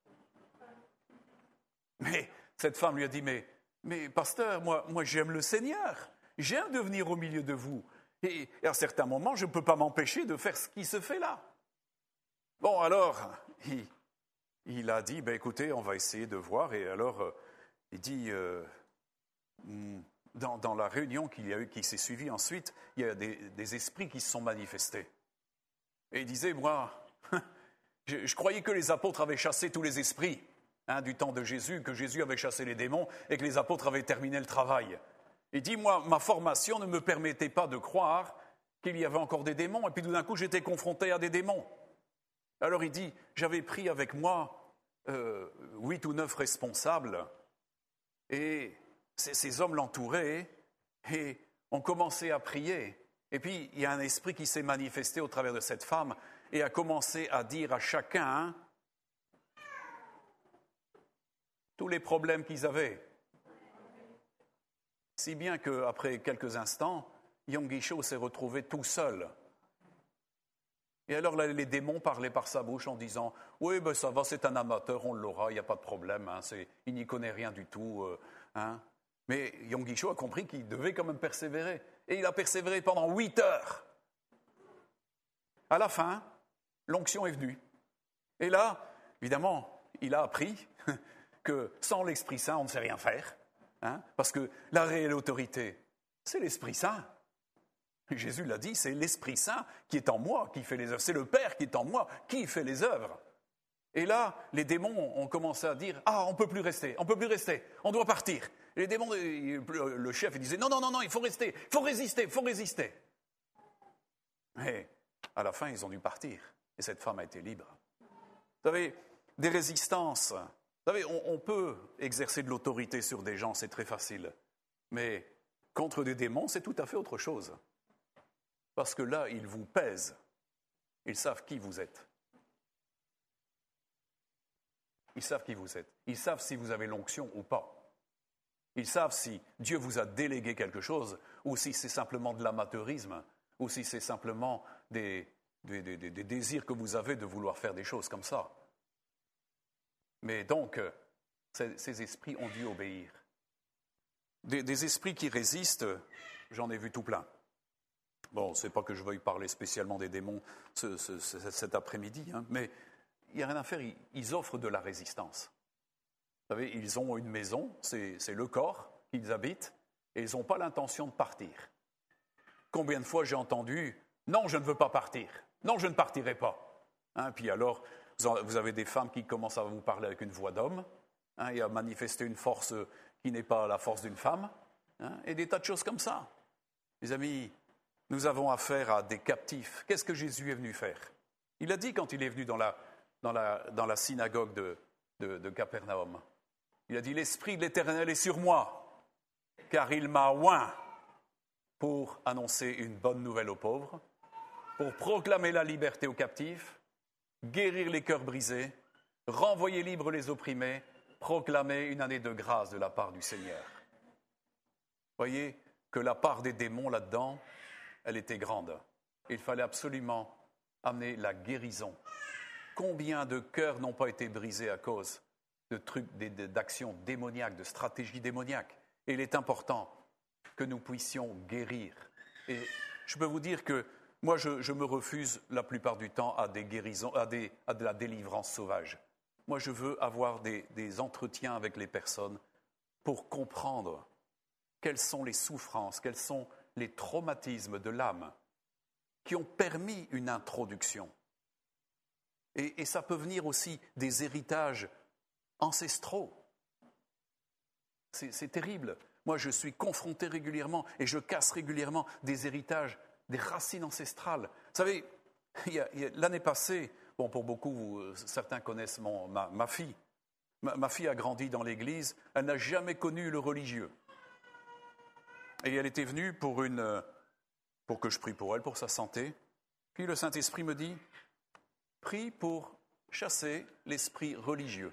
S1: Mais cette femme lui a dit, mais, mais pasteur, moi, moi j'aime le Seigneur, j'aime de venir au milieu de vous. Et, et à certains moments, je ne peux pas m'empêcher de faire ce qui se fait là. Bon, alors, il, il a dit, ben, écoutez, on va essayer de voir. Et alors, euh, il dit, euh, dans, dans la réunion qu'il y a eu, qui s'est suivie ensuite, il y a des, des esprits qui se sont manifestés. Et il disait, moi, je, je croyais que les apôtres avaient chassé tous les esprits, hein, du temps de Jésus, que Jésus avait chassé les démons et que les apôtres avaient terminé le travail. Il dit, moi, ma formation ne me permettait pas de croire qu'il y avait encore des démons. Et puis tout d'un coup, j'étais confronté à des démons. Alors il dit, j'avais pris avec moi euh, huit ou neuf responsables, et ces, ces hommes l'entouraient, et on commençait à prier. Et puis il y a un esprit qui s'est manifesté au travers de cette femme, et a commencé à dire à chacun tous les problèmes qu'ils avaient. Si bien qu'après quelques instants, Yonggi Cho s'est retrouvé tout seul. Et alors là, les démons parlaient par sa bouche en disant « Oui, ben ça va, c'est un amateur, on l'aura, il n'y a pas de problème, hein, c'est, il n'y connaît rien du tout. Euh, hein. » Mais Yonggi Cho a compris qu'il devait quand même persévérer. Et il a persévéré pendant huit heures. À la fin, l'onction est venue. Et là, évidemment, il a appris que sans l'Esprit Saint, on ne sait rien faire. Hein, parce que la réelle autorité, c'est l'Esprit Saint. Jésus l'a dit, c'est l'Esprit Saint qui est en moi, qui fait les œuvres. C'est le Père qui est en moi, qui fait les œuvres. Et là, les démons ont commencé à dire, ah, on ne peut plus rester, on ne peut plus rester, on doit partir. Et les démons, le chef, il disait, non, non, non, non, il faut rester, il faut résister, il faut résister. Mais à la fin, ils ont dû partir. Et cette femme a été libre. Vous savez, des résistances. Vous savez, on, on peut exercer de l'autorité sur des gens, c'est très facile. Mais contre des démons, c'est tout à fait autre chose. Parce que là, ils vous pèsent. Ils savent qui vous êtes. Ils savent qui vous êtes. Ils savent si vous avez l'onction ou pas. Ils savent si Dieu vous a délégué quelque chose, ou si c'est simplement de l'amateurisme, ou si c'est simplement des, des, des, des désirs que vous avez de vouloir faire des choses comme ça. Mais donc, ces, ces esprits ont dû obéir. Des, des esprits qui résistent, j'en ai vu tout plein. Bon, c'est pas que je veuille parler spécialement des démons ce, ce, ce, cet après-midi, hein, mais il n'y a rien à faire, ils, ils offrent de la résistance. Vous savez, ils ont une maison, c'est, c'est le corps qu'ils habitent, et ils n'ont pas l'intention de partir. Combien de fois j'ai entendu « Non, je ne veux pas partir. Non, je ne partirai pas. Hein, » Puis alors, vous avez des femmes qui commencent à vous parler avec une voix d'homme, hein, et à manifester une force qui n'est pas la force d'une femme, hein, et des tas de choses comme ça. Les amis, nous avons affaire à des captifs. Qu'est-ce que Jésus est venu faire? Il a dit quand il est venu dans la, dans la, dans la synagogue de, de, de Capernaum, il a dit « L'Esprit de l'Éternel est sur moi, car il m'a oint pour annoncer une bonne nouvelle aux pauvres, pour proclamer la liberté aux captifs, guérir les cœurs brisés, renvoyer libres les opprimés, proclamer une année de grâce de la part du Seigneur. Voyez que la part des démons là-dedans, elle était grande. Il fallait absolument amener la guérison. Combien de cœurs n'ont pas été brisés à cause de trucs, d'actions démoniaques, de stratégies démoniaques. Et il est important que nous puissions guérir. Et je peux vous dire que moi, je, je me refuse la plupart du temps à des guérisons, à, des, à de la délivrance sauvage. Moi, je veux avoir des, des entretiens avec les personnes pour comprendre quelles sont les souffrances, quels sont les traumatismes de l'âme qui ont permis une introduction. Et, et ça peut venir aussi des héritages ancestraux. C'est, c'est terrible. Moi, je suis confronté régulièrement et je casse régulièrement des héritages, des racines ancestrales. Vous savez, il y a, il y a, l'année passée, bon, pour beaucoup, vous, certains connaissent mon, ma, ma fille. Ma, ma fille a grandi dans l'église, elle n'a jamais connu le religieux. Et elle était venue pour, une, pour que je prie pour elle, pour sa santé. Puis le Saint-Esprit me dit, prie pour chasser l'esprit religieux.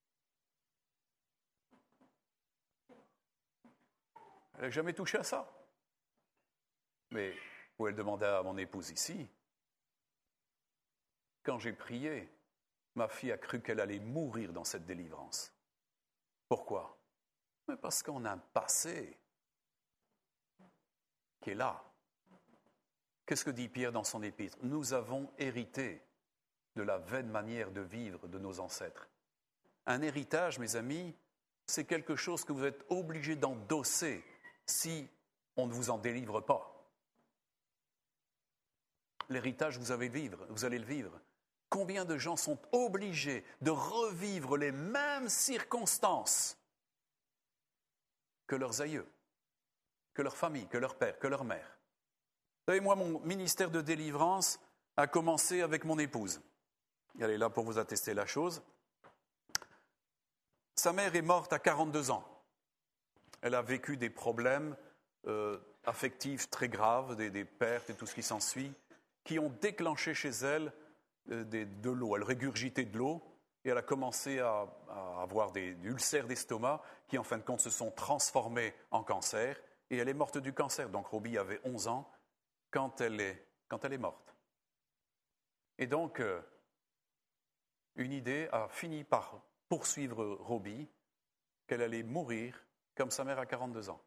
S1: Elle n'a jamais touché à ça. Mais vous pouvez le demander à mon épouse ici. Quand j'ai prié, ma fille a cru qu'elle allait mourir dans cette délivrance. Pourquoi? Mais parce qu'on a un passé qui est là. Qu'est-ce que dit Pierre dans son épître? Nous avons hérité de la vaine manière de vivre de nos ancêtres. Un héritage, mes amis, c'est quelque chose que vous êtes obligés d'endosser si on ne vous en délivre pas. L'héritage, vous allez le vivre, vous allez le vivre. Combien de gens sont obligés de revivre les mêmes circonstances que leurs aïeux, que leur famille, que leur père, que leur mère? Vous savez, moi, mon ministère de délivrance a commencé avec mon épouse. Elle est là pour vous attester la chose. Sa mère est morte à quarante-deux ans. Elle a vécu des problèmes euh, affectifs très graves, des, des pertes et tout ce qui s'ensuit, qui ont déclenché chez elle euh, des, de l'eau. Elle régurgitait de l'eau et elle a commencé à, à avoir des, des ulcères d'estomac qui, en fin de compte, se sont transformés en cancer. Et elle est morte du cancer. Donc, Roby avait onze ans quand elle est, quand elle est morte. Et donc, euh, une idée a fini par poursuivre Roby, qu'elle allait mourir comme sa mère à quarante-deux ans.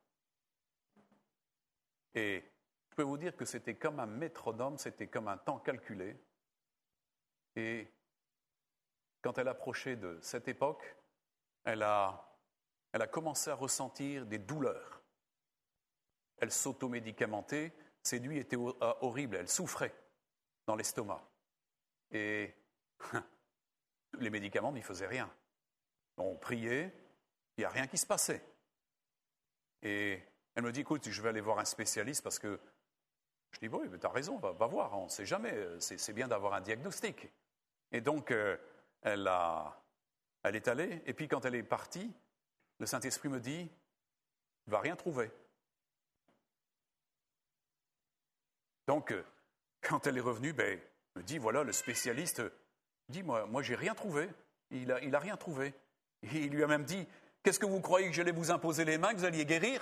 S1: Et je peux vous dire que c'était comme un métronome, c'était comme un temps calculé. Et quand elle approchait de cette époque, elle a, elle a commencé à ressentir des douleurs. Elle s'automédicamentait, ses nuits étaient horribles, elle souffrait dans l'estomac. Et les médicaments n'y faisaient rien. On priait, il n'y a rien qui se passait. Et elle me dit, écoute, je vais aller voir un spécialiste parce que... Je dis, oui, mais tu as raison, va, va voir, on ne sait jamais, c'est, c'est bien d'avoir un diagnostic. Et donc, euh, elle, a, elle est allée, et puis quand elle est partie, le Saint-Esprit me dit, tu ne vas rien trouver. Donc, euh, quand elle est revenue, ben, elle me dit, voilà, le spécialiste dit, moi, moi j'ai rien trouvé, il n'a il a rien trouvé. Et il lui a même dit, qu'est-ce que vous croyez que j'allais vous imposer les mains, que vous alliez guérir?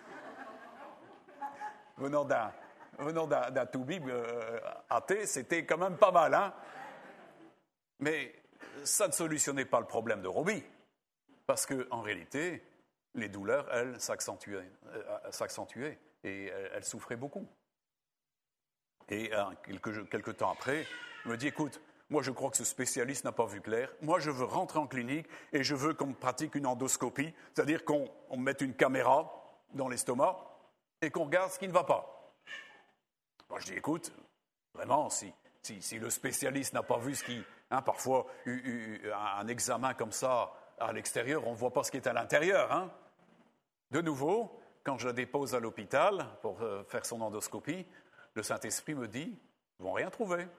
S1: Venant d'un, venant d'un, d'un tout-bible euh, athée, c'était quand même pas mal, hein? Mais ça ne solutionnait pas le problème de Roby, parce qu'en réalité, les douleurs, elles, s'accentuaient, euh, s'accentuaient et elles, elles souffraient beaucoup. Et euh, quelques, quelques temps après, elle me dit, écoute, moi, je crois que ce spécialiste n'a pas vu clair. Moi, je veux rentrer en clinique et je veux qu'on me pratique une endoscopie, c'est-à-dire qu'on on me mette une caméra dans l'estomac et qu'on regarde ce qui ne va pas. Moi, je dis, écoute, vraiment, si, si, si le spécialiste n'a pas vu ce qui... Hein, parfois, u, u, un examen comme ça, à l'extérieur, on ne voit pas ce qui est à l'intérieur. Hein. De nouveau, quand je la dépose à l'hôpital pour euh, faire son endoscopie, le Saint-Esprit me dit, ils ne vont rien trouver.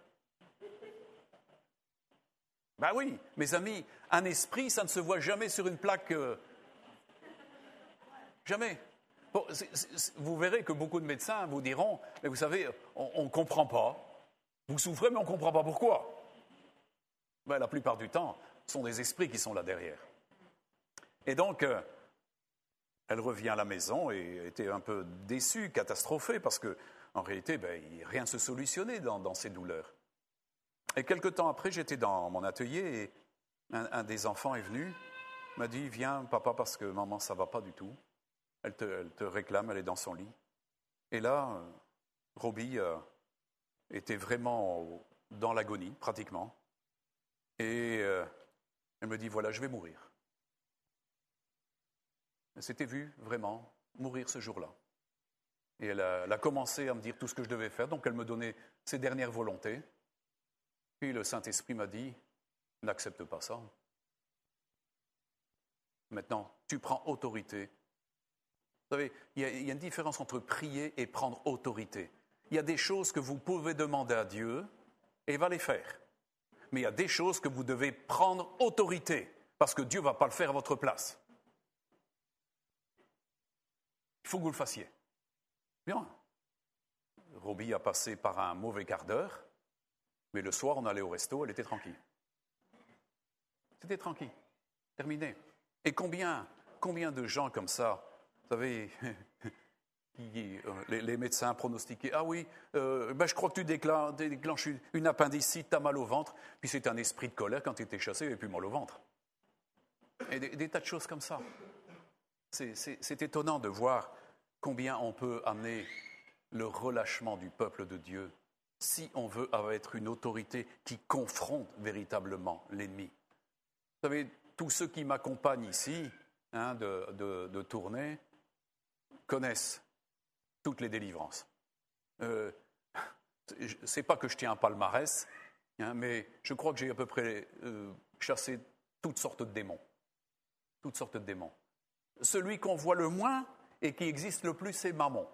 S1: Ben oui, mes amis, un esprit, ça ne se voit jamais sur une plaque. Euh... Jamais. Bon, c'est, c'est, vous verrez que beaucoup de médecins vous diront, mais vous savez, on ne comprend pas. Vous souffrez, mais on ne comprend pas pourquoi. Ben, la plupart du temps, Ce sont des esprits qui sont là derrière. Et donc, euh, elle revient à la maison et était un peu déçue, catastrophée, parce que en réalité, ben, rien ne se solutionnait dans, dans ces douleurs. Et quelque temps après, j'étais dans mon atelier et un, un des enfants est venu, m'a dit « Viens, papa, parce que maman, ça ne va pas du tout. Elle te, elle te réclame, elle est dans son lit. » Et là, euh, Roby euh, était vraiment dans l'agonie, pratiquement. Et euh, elle me dit « Voilà, je vais mourir. » Elle s'était vue, vraiment, mourir ce jour-là. Et elle a, elle a commencé à me dire tout ce que je devais faire, donc elle me donnait ses dernières volontés. Puis le Saint-Esprit m'a dit « N'accepte pas ça. Maintenant, tu prends autorité. » Vous savez, il y, a, il y a une différence entre prier et prendre autorité. Il y a des choses que vous pouvez demander à Dieu et il va les faire. Mais il y a des choses que vous devez prendre autorité, parce que Dieu ne va pas le faire à votre place. Il faut que vous le fassiez. Bien. Roby a passé par un mauvais quart d'heure, mais le soir, on allait au resto, elle était tranquille. C'était tranquille. Terminé. Et combien, combien de gens comme ça, vous savez, qui, euh, les, les médecins pronostiquaient, ah oui, euh, ben je crois que tu déclenches, déclenches une appendicite, tu as mal au ventre, puis c'est un esprit de colère, quand tu étais chassé, il n'y avait plus mal au ventre. Et des, des tas de choses comme ça. C'est, c'est, c'est étonnant de voir combien on peut amener le relâchement du peuple de Dieu si on veut être une autorité qui confronte véritablement l'ennemi. Vous savez, tous ceux qui m'accompagnent ici, hein, de, de, de tournée, connaissent toutes les délivrances. Euh, c'est pas que je tiens un palmarès, hein, mais je crois que j'ai à peu près euh, chassé toutes sortes de démons. Toutes sortes de démons. Celui qu'on voit le moins et qui existe le plus, c'est Mammon.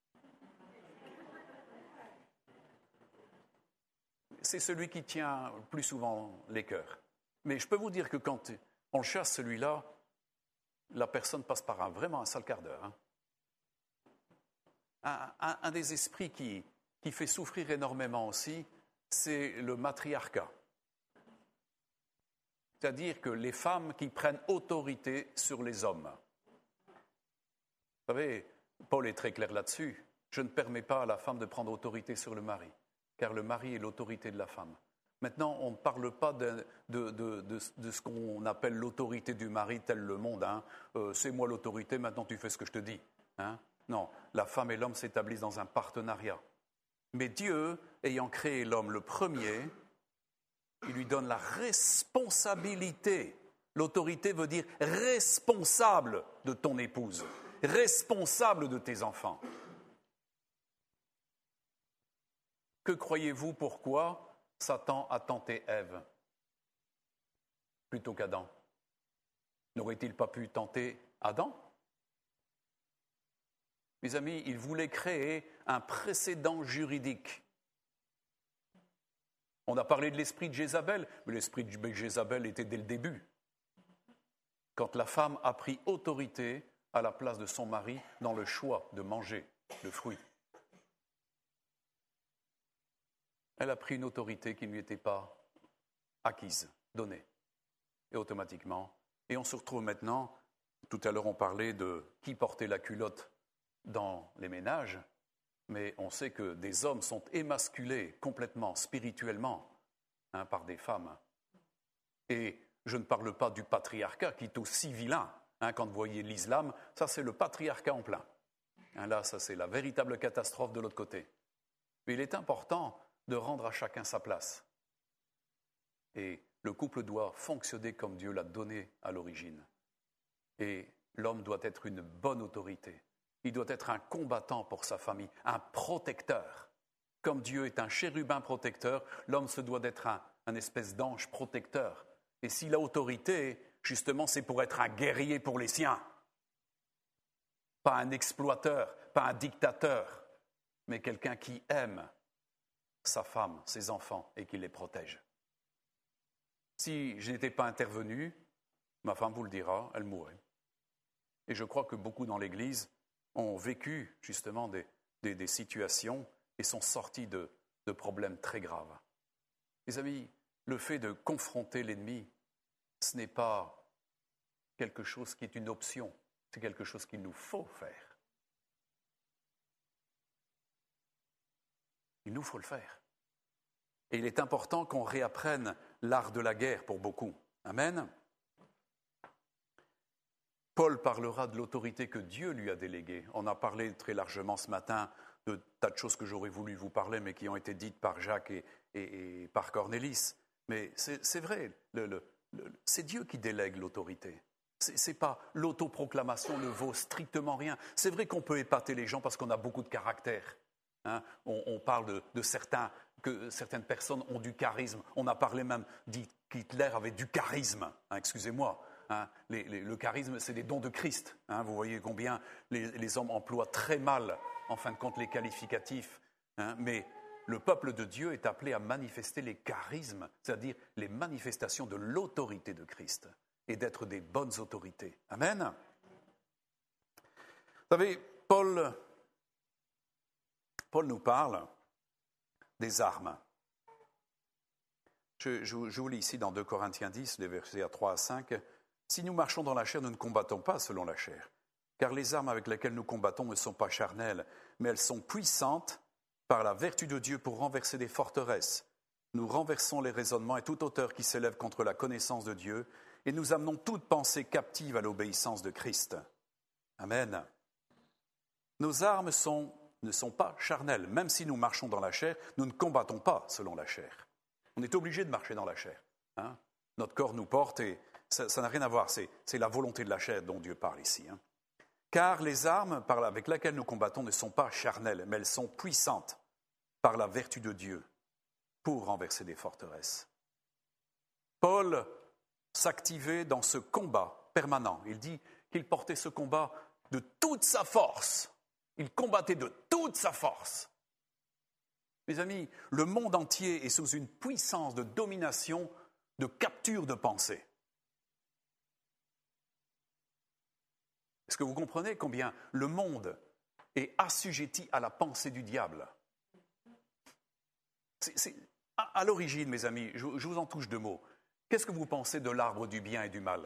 S1: C'est celui qui tient le plus souvent les cœurs. Mais je peux vous dire que quand on chasse celui-là, la personne passe par un, vraiment un sale quart d'heure. Hein. Un, un, un des esprits qui, qui fait souffrir énormément aussi, c'est le matriarcat. C'est-à-dire que les femmes qui prennent autorité sur les hommes. Vous savez, Paul est très clair là-dessus. Je ne permets pas à la femme de prendre autorité sur le mari, car le mari est l'autorité de la femme. Maintenant, on ne parle pas de, de, de, de, de ce qu'on appelle l'autorité du mari, tel le monde. Hein. Euh, c'est moi l'autorité, maintenant tu fais ce que je te dis. Hein. Non, la femme et l'homme s'établissent dans un partenariat. Mais Dieu, ayant créé l'homme le premier, il lui donne la responsabilité. L'autorité veut dire responsable de ton épouse, responsable de tes enfants. Que croyez-vous pourquoi Satan a tenté Ève plutôt qu'Adam? N'aurait-il pas pu tenter Adam? Mes amis, il voulait créer un précédent juridique. On a parlé de l'esprit de Jézabel, mais l'esprit de Jézabel était dès le début. Quand la femme a pris autorité à la place de son mari dans le choix de manger le fruit. Elle a pris une autorité qui ne lui était pas acquise, donnée. Et automatiquement, et on se retrouve maintenant, tout à l'heure on parlait de qui portait la culotte dans les ménages, mais on sait que des hommes sont émasculés complètement, spirituellement, hein, par des femmes. Et je ne parle pas du patriarcat qui est aussi vilain. Hein, quand vous voyez l'islam, ça c'est le patriarcat en plein. Hein, là, ça c'est la véritable catastrophe de l'autre côté. Mais il est important de rendre à chacun sa place. Et le couple doit fonctionner comme Dieu l'a donné à l'origine. Et l'homme doit être une bonne autorité. Il doit être un combattant pour sa famille, un protecteur. Comme Dieu est un chérubin protecteur, l'homme se doit d'être un, un espèce d'ange protecteur. Et s'il a autorité, justement, c'est pour être un guerrier pour les siens. Pas un exploiteur, pas un dictateur, mais quelqu'un qui aime sa femme, ses enfants et qui les protège. Si je n'étais pas intervenu, ma femme vous le dira, elle mourrait. Et je crois que beaucoup dans l'Église ont vécu justement des, des, des situations et sont sortis de, de problèmes très graves. Les amis, le fait de confronter l'ennemi, ce n'est pas quelque chose qui est une option, c'est quelque chose qu'il nous faut faire. Il nous faut le faire. Et il est important qu'on réapprenne l'art de la guerre pour beaucoup. Amen. Paul parlera de l'autorité que Dieu lui a déléguée. On a parlé très largement ce matin de tas de choses que j'aurais voulu vous parler, mais qui ont été dites par Jacques et, et, et par Cornélis. Mais c'est, c'est vrai, le, le, le, c'est Dieu qui délègue l'autorité. C'est, c'est pas l'autoproclamation ne vaut strictement rien. C'est vrai qu'on peut épater les gens parce qu'on a beaucoup de caractère. Hein, on, on parle de, de certains, que certaines personnes ont du charisme. On a parlé même dit qu'Hitler avait du charisme. Hein, excusez-moi. Hein, les, les, le charisme, c'est les dons de Christ. Hein, vous voyez combien les, les hommes emploient très mal, en fin de compte, les qualificatifs. Hein, mais le peuple de Dieu est appelé à manifester les charismes, c'est-à-dire les manifestations de l'autorité de Christ, et d'être des bonnes autorités. Amen. Vous savez, Paul... Paul nous parle des armes. Je, je, je vous lis ici dans deux Corinthiens dix, les versets trois à cinq. « Si nous marchons dans la chair, nous ne combattons pas selon la chair, car les armes avec lesquelles nous combattons ne sont pas charnelles, mais elles sont puissantes par la vertu de Dieu pour renverser des forteresses. Nous renversons les raisonnements et toute hauteur qui s'élève contre la connaissance de Dieu, et nous amenons toute pensée captive à l'obéissance de Christ. » Amen. Nos armes sont... ne sont pas charnels. Même si nous marchons dans la chair, nous ne combattons pas selon la chair. On est obligé de marcher dans la chair. Hein. Notre corps nous porte et ça, ça n'a rien à voir. C'est, c'est la volonté de la chair dont Dieu parle ici. Hein. Car les armes par, avec lesquelles nous combattons ne sont pas charnelles, mais elles sont puissantes par la vertu de Dieu pour renverser des forteresses. Paul s'activait dans ce combat permanent. Il dit qu'il portait ce combat de toute sa force. Il combattait de toute sa force. Mes amis, le monde entier est sous une puissance de domination, de capture de pensée. Est-ce que vous comprenez combien le monde est assujetti à la pensée du diable ? c'est, c'est, à, à l'origine, mes amis, je, je vous en touche deux mots. Qu'est-ce que vous pensez de l'arbre du bien et du mal ?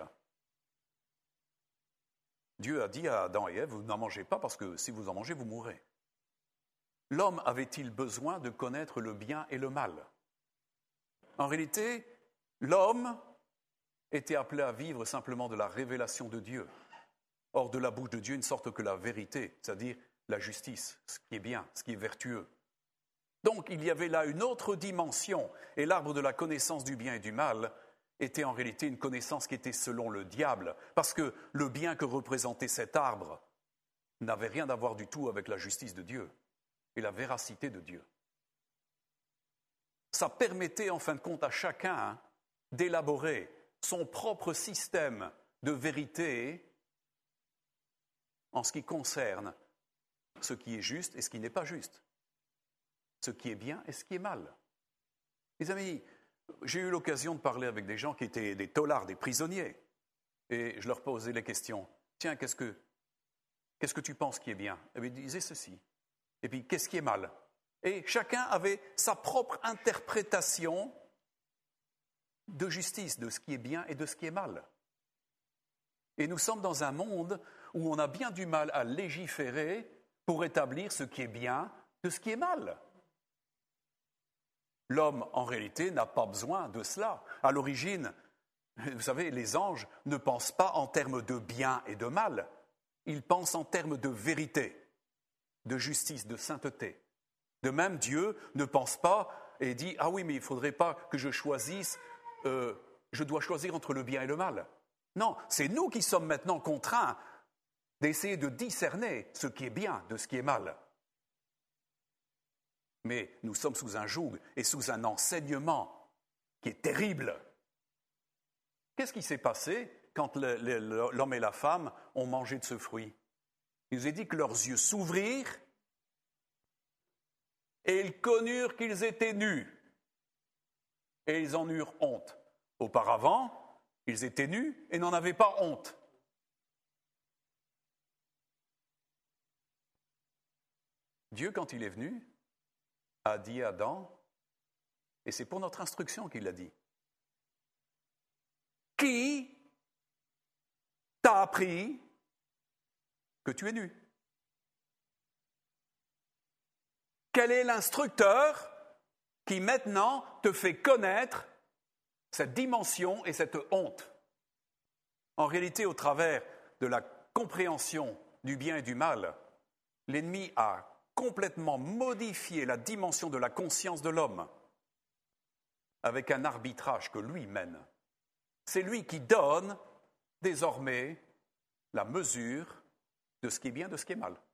S1: Dieu a dit à Adam et Ève, vous n'en mangez pas parce que si vous en mangez, vous mourrez. L'homme avait-il besoin de connaître le bien et le mal ? En réalité, l'homme était appelé à vivre simplement de la révélation de Dieu. Or, de la bouche de Dieu, il ne sorte que la vérité, c'est-à-dire la justice, ce qui est bien, ce qui est vertueux. Donc, il y avait là une autre dimension, et l'arbre de la connaissance du bien et du mal était en réalité une connaissance qui était selon le diable, parce que le bien que représentait cet arbre n'avait rien à voir du tout avec la justice de Dieu et la véracité de Dieu. Ça permettait en fin de compte à chacun d'élaborer son propre système de vérité en ce qui concerne ce qui est juste et ce qui n'est pas juste, ce qui est bien et ce qui est mal. Mes amis, j'ai eu l'occasion de parler avec des gens qui étaient des taulards, des prisonniers, et je leur posais les questions. Tiens, qu'est-ce que, qu'est-ce que tu penses qui est bien ? Et bien, ils disaient ceci. Et puis, qu'est-ce qui est mal ? Et chacun avait sa propre interprétation de justice, de ce qui est bien et de ce qui est mal. Et nous sommes dans un monde où on a bien du mal à légiférer pour établir ce qui est bien de ce qui est mal. L'homme, en réalité, n'a pas besoin de cela. À l'origine, vous savez, les anges ne pensent pas en termes de bien et de mal. Ils pensent en termes de vérité, de justice, de sainteté. De même, Dieu ne pense pas et dit « Ah oui, mais il ne faudrait pas que je choisisse, euh, je dois choisir entre le bien et le mal. » Non, c'est nous qui sommes maintenant contraints d'essayer de discerner ce qui est bien de ce qui est mal. Mais nous sommes sous un joug et sous un enseignement qui est terrible. Qu'est-ce qui s'est passé quand le, le, l'homme et la femme ont mangé de ce fruit ? Il nous est dit que leurs yeux s'ouvrirent et ils connurent qu'ils étaient nus. Et ils en eurent honte. Auparavant, ils étaient nus et n'en avaient pas honte. Dieu, quand il est venu, a dit à Adam, et c'est pour notre instruction qu'il l'a dit, Qui t'a appris que tu es nu? Quel est l'instructeur qui maintenant te fait connaître cette dimension et cette honte? En réalité, au travers de la compréhension du bien et du mal, l'ennemi a complètement modifié la dimension de la conscience de l'homme avec un arbitrage que lui mène. C'est lui qui donne désormais la mesure de ce qui est bien, de ce qui est mal.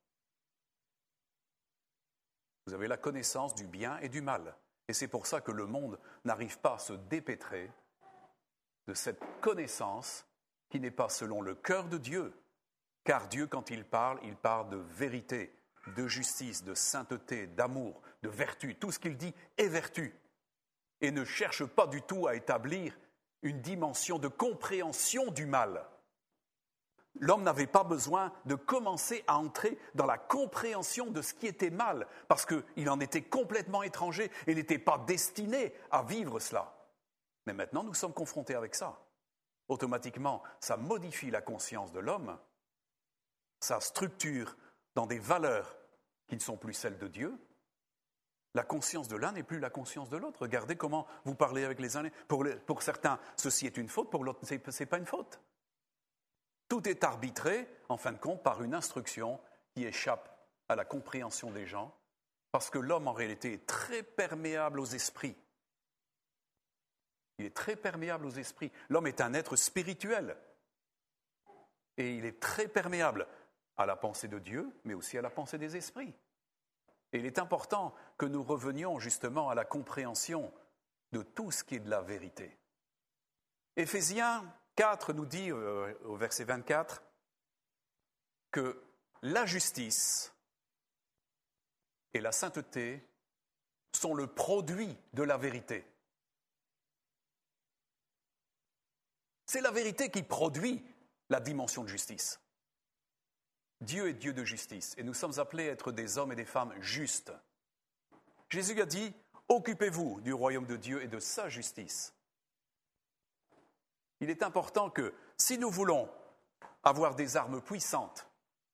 S1: Vous avez la connaissance du bien et du mal. Et c'est pour ça que le monde n'arrive pas à se dépêtrer de cette connaissance qui n'est pas selon le cœur de Dieu. Car Dieu, quand il parle, il parle de vérité, de justice, de sainteté, d'amour, de vertu. Tout ce qu'il dit est vertu. Et ne cherche pas du tout à établir une dimension de compréhension du mal. L'homme n'avait pas besoin de commencer à entrer dans la compréhension de ce qui était mal, parce qu'il en était complètement étranger et n'était pas destiné à vivre cela. Mais maintenant, nous sommes confrontés avec ça. Automatiquement, ça modifie la conscience de l'homme, ça structure dans des valeurs qui ne sont plus celles de Dieu. La conscience de l'un n'est plus la conscience de l'autre. Regardez comment vous parlez avec les uns. Pour, les, pour certains, ceci est une faute, pour l'autre, ce n'est pas une faute. Tout est arbitré, en fin de compte, par une instruction qui échappe à la compréhension des gens, parce que l'homme, en réalité, est très perméable aux esprits. Il est très perméable aux esprits. L'homme est un être spirituel. Et il est très perméable à la pensée de Dieu, mais aussi à la pensée des esprits. Et il est important que nous revenions justement à la compréhension de tout ce qui est de la vérité. Éphésiens quatre nous dit, euh, au verset vingt-quatre, que la justice et la sainteté sont le produit de la vérité. C'est la vérité qui produit la dimension de justice. Dieu est Dieu de justice et nous sommes appelés à être des hommes et des femmes justes. Jésus a dit, occupez-vous du royaume de Dieu et de sa justice. Il est important que, si nous voulons avoir des armes puissantes,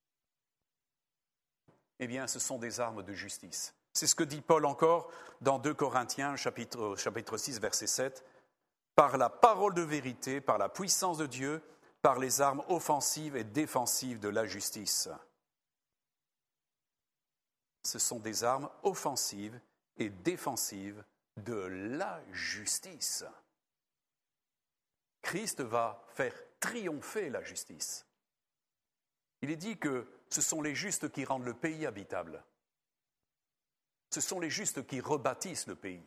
S1: eh bien, ce sont des armes de justice. C'est ce que dit Paul encore dans deux Corinthiens, chapitre, chapitre six, verset sept. Par la parole de vérité, par la puissance de Dieu, par les armes offensives et défensives de la justice. Ce sont des armes offensives et défensives de la justice. Christ va faire triompher la justice. Il est dit que ce sont les justes qui rendent le pays habitable. Ce sont les justes qui rebâtissent le pays.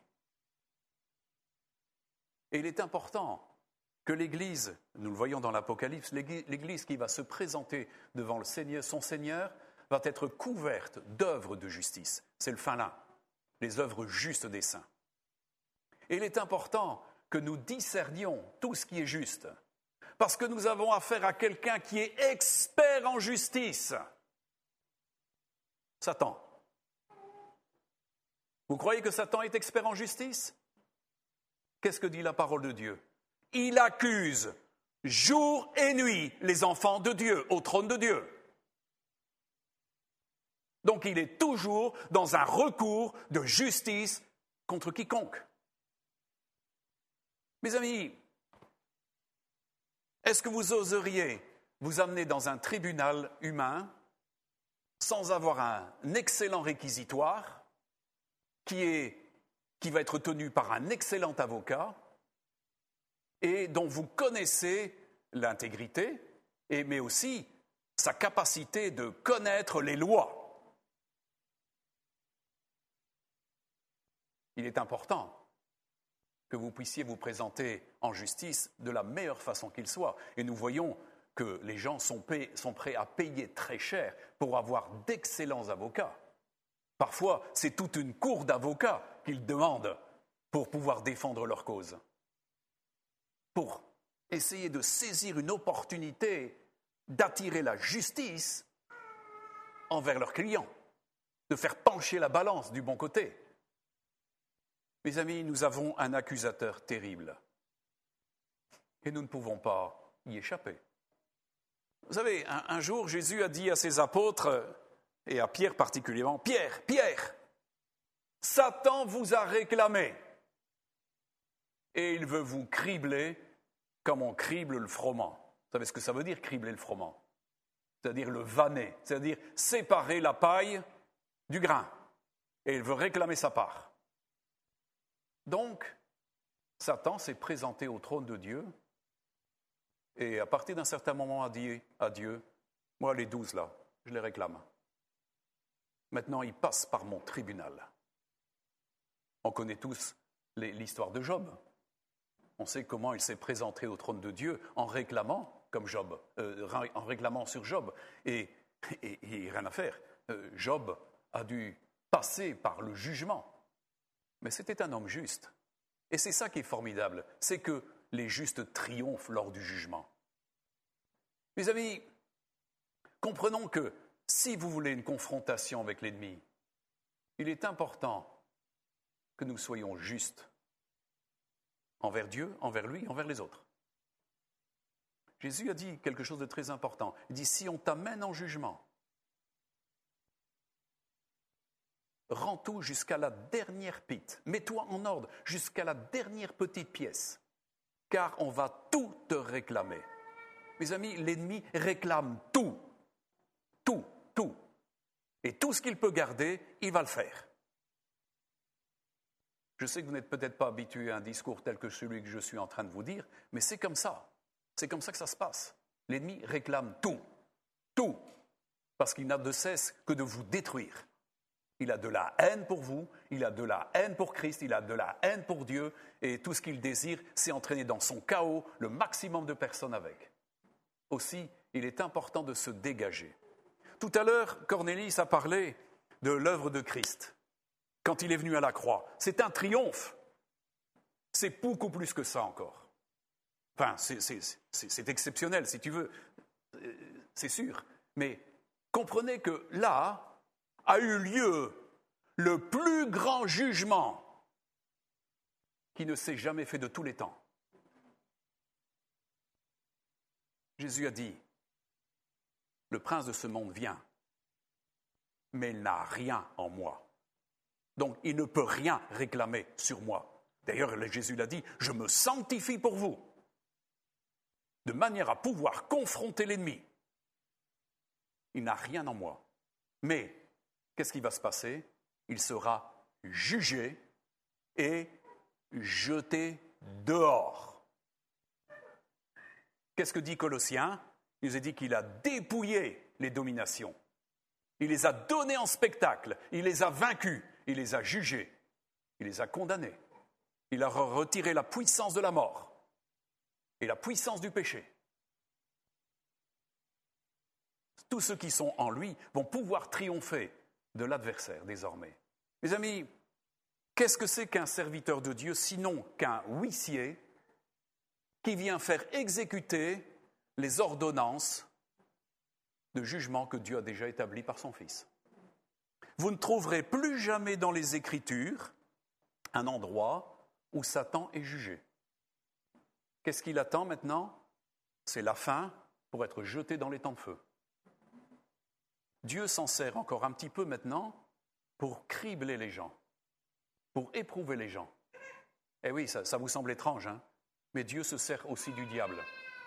S1: Et il est important que l'Église, nous le voyons dans l'Apocalypse, l'Église qui va se présenter devant le Seigneur, son Seigneur, va être couverte d'œuvres de justice. C'est le fin lin, les œuvres justes des saints. Et il est important que nous discernions tout ce qui est juste, parce que nous avons affaire à quelqu'un qui est expert en justice. Satan. Vous croyez que Satan est expert en justice? Qu'est-ce que dit la parole de Dieu? Il accuse jour et nuit les enfants de Dieu au trône de Dieu. Donc il est toujours dans un recours de justice contre quiconque. Mes amis, est-ce que vous oseriez vous amener dans un tribunal humain sans avoir un excellent réquisitoire qui, est, qui va être tenu par un excellent avocat et dont vous connaissez l'intégrité, et, mais aussi sa capacité de connaître les lois? Il est important que vous puissiez vous présenter en justice de la meilleure façon qu'il soit. Et nous voyons que les gens sont, pay- sont prêts à payer très cher pour avoir d'excellents avocats. Parfois, c'est toute une cour d'avocats qu'ils demandent pour pouvoir défendre leur cause. Pour essayer de saisir une opportunité d'attirer la justice envers leurs clients, de faire pencher la balance du bon côté. Mes amis, nous avons un accusateur terrible. Et nous ne pouvons pas y échapper. Vous savez, un, un jour, Jésus a dit à ses apôtres, et à Pierre particulièrement, « Pierre, Pierre, Satan vous a réclamé, et il veut vous cribler comme on crible le froment. » Vous savez ce que ça veut dire, cribler le froment? C'est-à-dire le vanner, c'est-à-dire séparer la paille du grain. Et il veut réclamer sa part. Donc, Satan s'est présenté au trône de Dieu et à partir d'un certain moment a dit à Dieu, « Moi, les douze là, je les réclame. Maintenant, ils passent par mon tribunal. » On connaît tous les, l'histoire de Job. On sait comment il s'est présenté au trône de Dieu en réclamant, comme Job, euh, en réclamant sur Job. Et, et, et rien à faire. Euh, Job a dû passer par le jugement. Mais c'était un homme juste. Et c'est ça qui est formidable, c'est que les justes triomphent lors du jugement. Mes amis, comprenons que si vous voulez une confrontation avec l'ennemi, il est important que nous soyons justes envers Dieu, envers lui, envers les autres. Jésus a dit quelque chose de très important. Il dit, si on t'amène en jugement, rends tout jusqu'à la dernière pite. Mets-toi en ordre jusqu'à la dernière petite pièce, car on va tout te réclamer. Mes amis, l'ennemi réclame tout, tout, tout. Et tout ce qu'il peut garder, il va le faire. Je sais que vous n'êtes peut-être pas habitué à un discours tel que celui que je suis en train de vous dire, mais c'est comme ça. C'est comme ça que ça se passe. L'ennemi réclame tout, tout, parce qu'il n'a de cesse que de vous détruire. Il a de la haine pour vous, il a de la haine pour Christ, il a de la haine pour Dieu, et tout ce qu'il désire, c'est entraîner dans son chaos le maximum de personnes avec. Aussi, il est important de se dégager. Tout à l'heure, Cornélie a parlé de l'œuvre de Christ, quand il est venu à la croix. C'est un triomphe. C'est beaucoup plus que ça encore. Enfin, c'est, c'est, c'est, c'est exceptionnel, si tu veux, c'est sûr. Mais comprenez que là a eu lieu le plus grand jugement qui ne s'est jamais fait de tous les temps. Jésus a dit, le prince de ce monde vient, mais il n'a rien en moi. Donc, il ne peut rien réclamer sur moi. D'ailleurs, Jésus l'a dit, je me sanctifie pour vous, de manière à pouvoir confronter l'ennemi. Il n'a rien en moi. Mais, qu'est-ce qui va se passer? Il sera jugé et jeté dehors. Qu'est-ce que dit Colossiens? Il nous a dit qu'il a dépouillé les dominations. Il les a données en spectacle. Il les a vaincus. Il les a jugés. Il les a condamnés. Il a retiré la puissance de la mort et la puissance du péché. Tous ceux qui sont en lui vont pouvoir triompher de l'adversaire désormais. Mes amis, qu'est-ce que c'est qu'un serviteur de Dieu sinon qu'un huissier qui vient faire exécuter les ordonnances de jugement que Dieu a déjà établies par son Fils? Vous ne trouverez plus jamais dans les Écritures un endroit où Satan est jugé. Qu'est-ce qu'il attend maintenant? C'est la fin pour être jeté dans les temps de feu. Dieu s'en sert encore un petit peu maintenant pour cribler les gens, pour éprouver les gens. Eh oui, ça, ça vous semble étrange, hein? Mais Dieu se sert aussi du diable,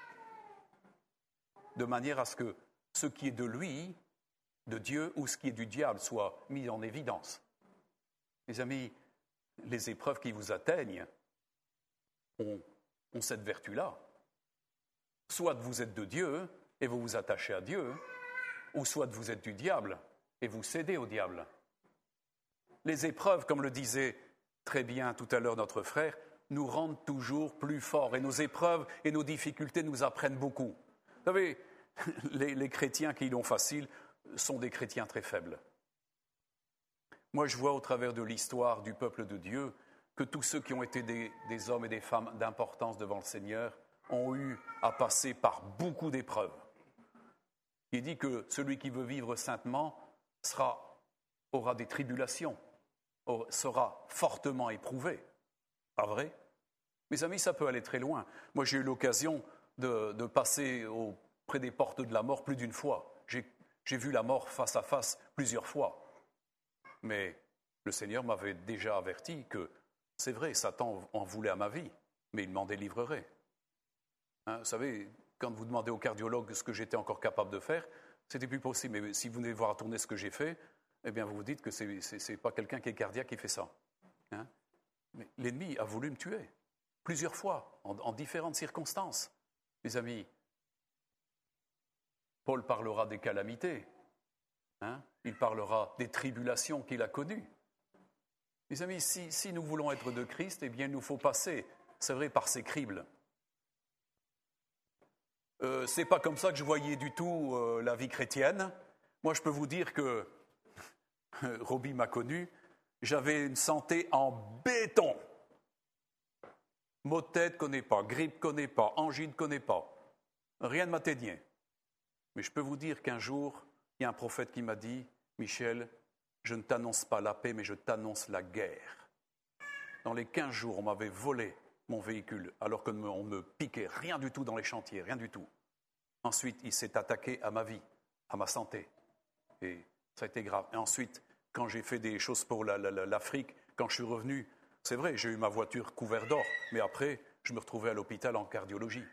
S1: de manière à ce que ce qui est de lui, de Dieu, ou ce qui est du diable soit mis en évidence. Mes amis, les épreuves qui vous atteignent ont, ont cette vertu-là. Soit vous êtes de Dieu et vous vous attachez à Dieu, ou soit vous êtes du diable et vous cédez au diable. Les épreuves, comme le disait très bien tout à l'heure notre frère, nous rendent toujours plus forts. Et nos épreuves et nos difficultés nous apprennent beaucoup. Vous savez, les, les chrétiens qui l'ont facile sont des chrétiens très faibles. Moi, je vois au travers de l'histoire du peuple de Dieu que tous ceux qui ont été des, des hommes et des femmes d'importance devant le Seigneur ont eu à passer par beaucoup d'épreuves. Il dit que celui qui veut vivre saintement sera, aura des tribulations, sera fortement éprouvé. Pas vrai? Mes amis, ça peut aller très loin. Moi, j'ai eu l'occasion de, de passer auprès des portes de la mort plus d'une fois. J'ai, j'ai vu la mort face à face plusieurs fois. Mais le Seigneur m'avait déjà averti que, c'est vrai, Satan en voulait à ma vie, mais il m'en délivrerait. Hein, vous savez, quand vous demandez au cardiologue ce que j'étais encore capable de faire, c'était plus possible. Mais si vous venez voir tourner ce que j'ai fait, eh bien, vous vous dites que ce n'est pas quelqu'un qui est cardiaque qui fait ça. Hein? Mais l'ennemi a voulu me tuer, plusieurs fois, en, en différentes circonstances. Mes amis, Paul parlera des calamités. Hein? Il parlera des tribulations qu'il a connues. Mes amis, si, si nous voulons être de Christ, eh bien, il nous faut passer, c'est vrai, par ces cribles. Euh, ce n'est pas comme ça que je voyais du tout euh, la vie chrétienne. Moi, je peux vous dire que Roby m'a connu, j'avais une santé en béton. Maux de tête, connais pas, grippe, connais pas, angine, connais pas. Rien ne m'atteignait. Mais je peux vous dire qu'un jour, il y a un prophète qui m'a dit, Michel, je ne t'annonce pas la paix, mais je t'annonce la guerre. Dans les quinze jours, on m'avait volé mon véhicule, alors qu'on ne me piquait rien du tout dans les chantiers, rien du tout. Ensuite, il s'est attaqué à ma vie, à ma santé. Et ça a été grave. Et ensuite, quand j'ai fait des choses pour la, la, la, l'Afrique, quand je suis revenu, c'est vrai, j'ai eu ma voiture couverte d'or, mais après, je me retrouvais à l'hôpital en cardiologie.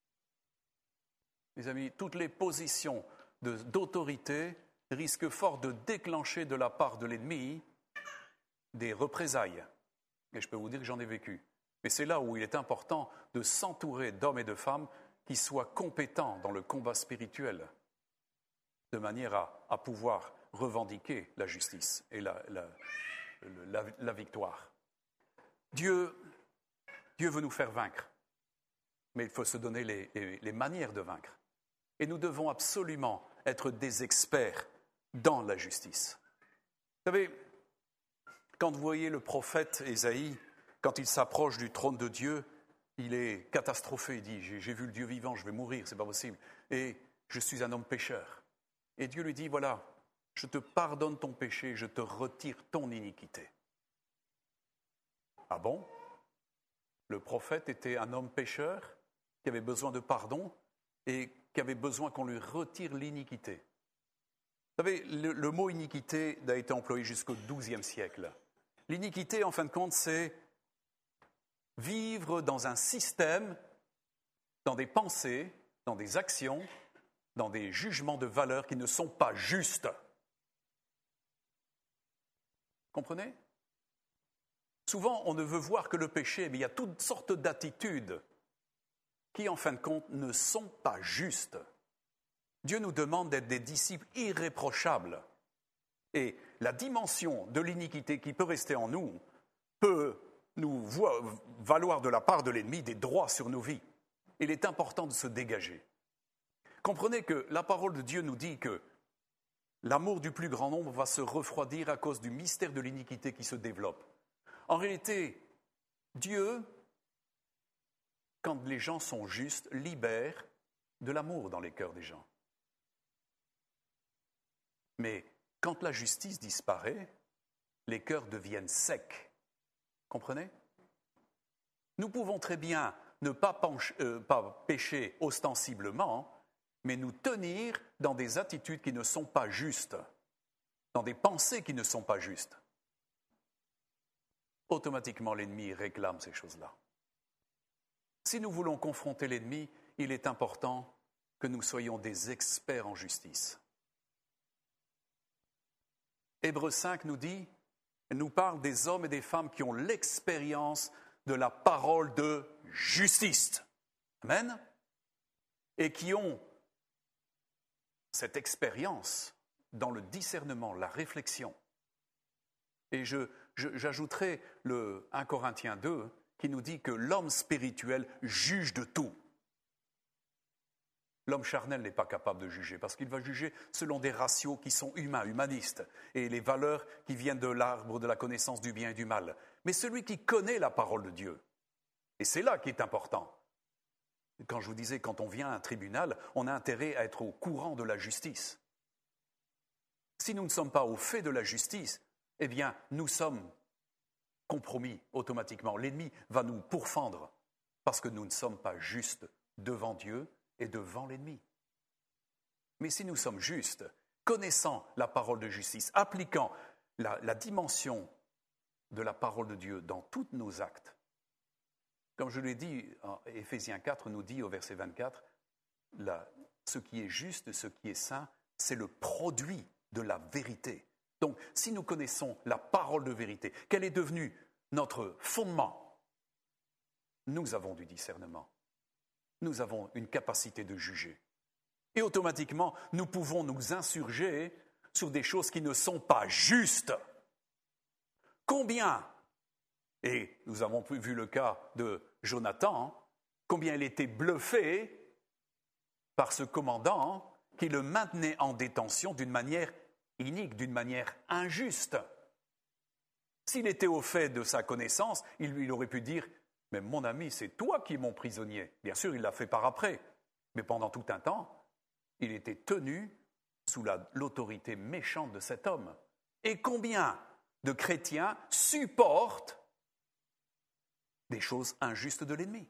S1: Mes amis, toutes les positions de, d'autorité risquent fort de déclencher de la part de l'ennemi des représailles. Et je peux vous dire que j'en ai vécu. Mais c'est là où il est important de s'entourer d'hommes et de femmes qui soient compétents dans le combat spirituel, de manière à, à pouvoir revendiquer la justice et la, la, la, la victoire. Dieu, Dieu veut nous faire vaincre, mais il faut se donner les, les, les manières de vaincre. Et nous devons absolument être des experts dans la justice. Vous savez, quand vous voyez le prophète Ésaïe, quand il s'approche du trône de Dieu, il est catastrophé. Il dit, j'ai, j'ai vu le Dieu vivant, je vais mourir, c'est pas possible. Et je suis un homme pécheur. Et Dieu lui dit, voilà, je te pardonne ton péché, je te retire ton iniquité. Ah bon? Le prophète était un homme pécheur qui avait besoin de pardon et qui avait besoin qu'on lui retire l'iniquité. Vous savez, le, le mot iniquité a été employé jusqu'au douzième siècle. L'iniquité, en fin de compte, c'est vivre dans un système, dans des pensées, dans des actions, dans des jugements de valeurs qui ne sont pas justes. Comprenez? Souvent, on ne veut voir que le péché, mais il y a toutes sortes d'attitudes qui, en fin de compte, ne sont pas justes. Dieu nous demande d'être des disciples irréprochables. Et la dimension de l'iniquité qui peut rester en nous peut nous valoir de la part de l'ennemi des droits sur nos vies. Il est important de se dégager. Comprenez que la parole de Dieu nous dit que l'amour du plus grand nombre va se refroidir à cause du mystère de l'iniquité qui se développe. En réalité, Dieu, quand les gens sont justes, libère de l'amour dans les cœurs des gens. Mais quand la justice disparaît, les cœurs deviennent secs. Comprenez? Nous pouvons très bien ne pas, pencher, euh, pas pécher ostensiblement, mais nous tenir dans des attitudes qui ne sont pas justes, dans des pensées qui ne sont pas justes. Automatiquement, l'ennemi réclame ces choses-là. Si nous voulons confronter l'ennemi, il est important que nous soyons des experts en justice. Hébreux cinq nous dit, nous parle des hommes et des femmes qui ont l'expérience de la parole de justice. Amen. Et qui ont cette expérience dans le discernement, la réflexion. Et je, je, j'ajouterai le premier Corinthiens deux qui nous dit que l'homme spirituel juge de tout. L'homme charnel n'est pas capable de juger parce qu'il va juger selon des ratios qui sont humains, humanistes, et les valeurs qui viennent de l'arbre de la connaissance du bien et du mal. Mais celui qui connaît la parole de Dieu, et c'est là qui est important. Quand je vous disais, quand on vient à un tribunal, on a intérêt à être au courant de la justice. Si nous ne sommes pas au fait de la justice, eh bien, nous sommes compromis automatiquement. L'ennemi va nous pourfendre parce que nous ne sommes pas justes devant Dieu et devant l'ennemi. Mais si nous sommes justes, connaissant la parole de justice, appliquant la, la dimension de la parole de Dieu dans tous nos actes, comme je l'ai dit, Éphésiens quatre nous dit au verset vingt-quatre, la, ce qui est juste, ce qui est saint, c'est le produit de la vérité. Donc, si nous connaissons la parole de vérité, qu'elle est devenue notre fondement, nous avons du discernement. Nous avons une capacité de juger. Et automatiquement, nous pouvons nous insurger sur des choses qui ne sont pas justes. Combien, et nous avons vu le cas de Jonathan, combien il était bluffé par ce commandant qui le maintenait en détention d'une manière inique, d'une manière injuste. S'il était au fait de sa connaissance, il lui aurait pu dire « Mais mon ami, c'est toi qui es mon prisonnier. » Bien sûr, il l'a fait par après, mais pendant tout un temps, il était tenu sous la, l'autorité méchante de cet homme. Et combien de chrétiens supportent des choses injustes de l'ennemi?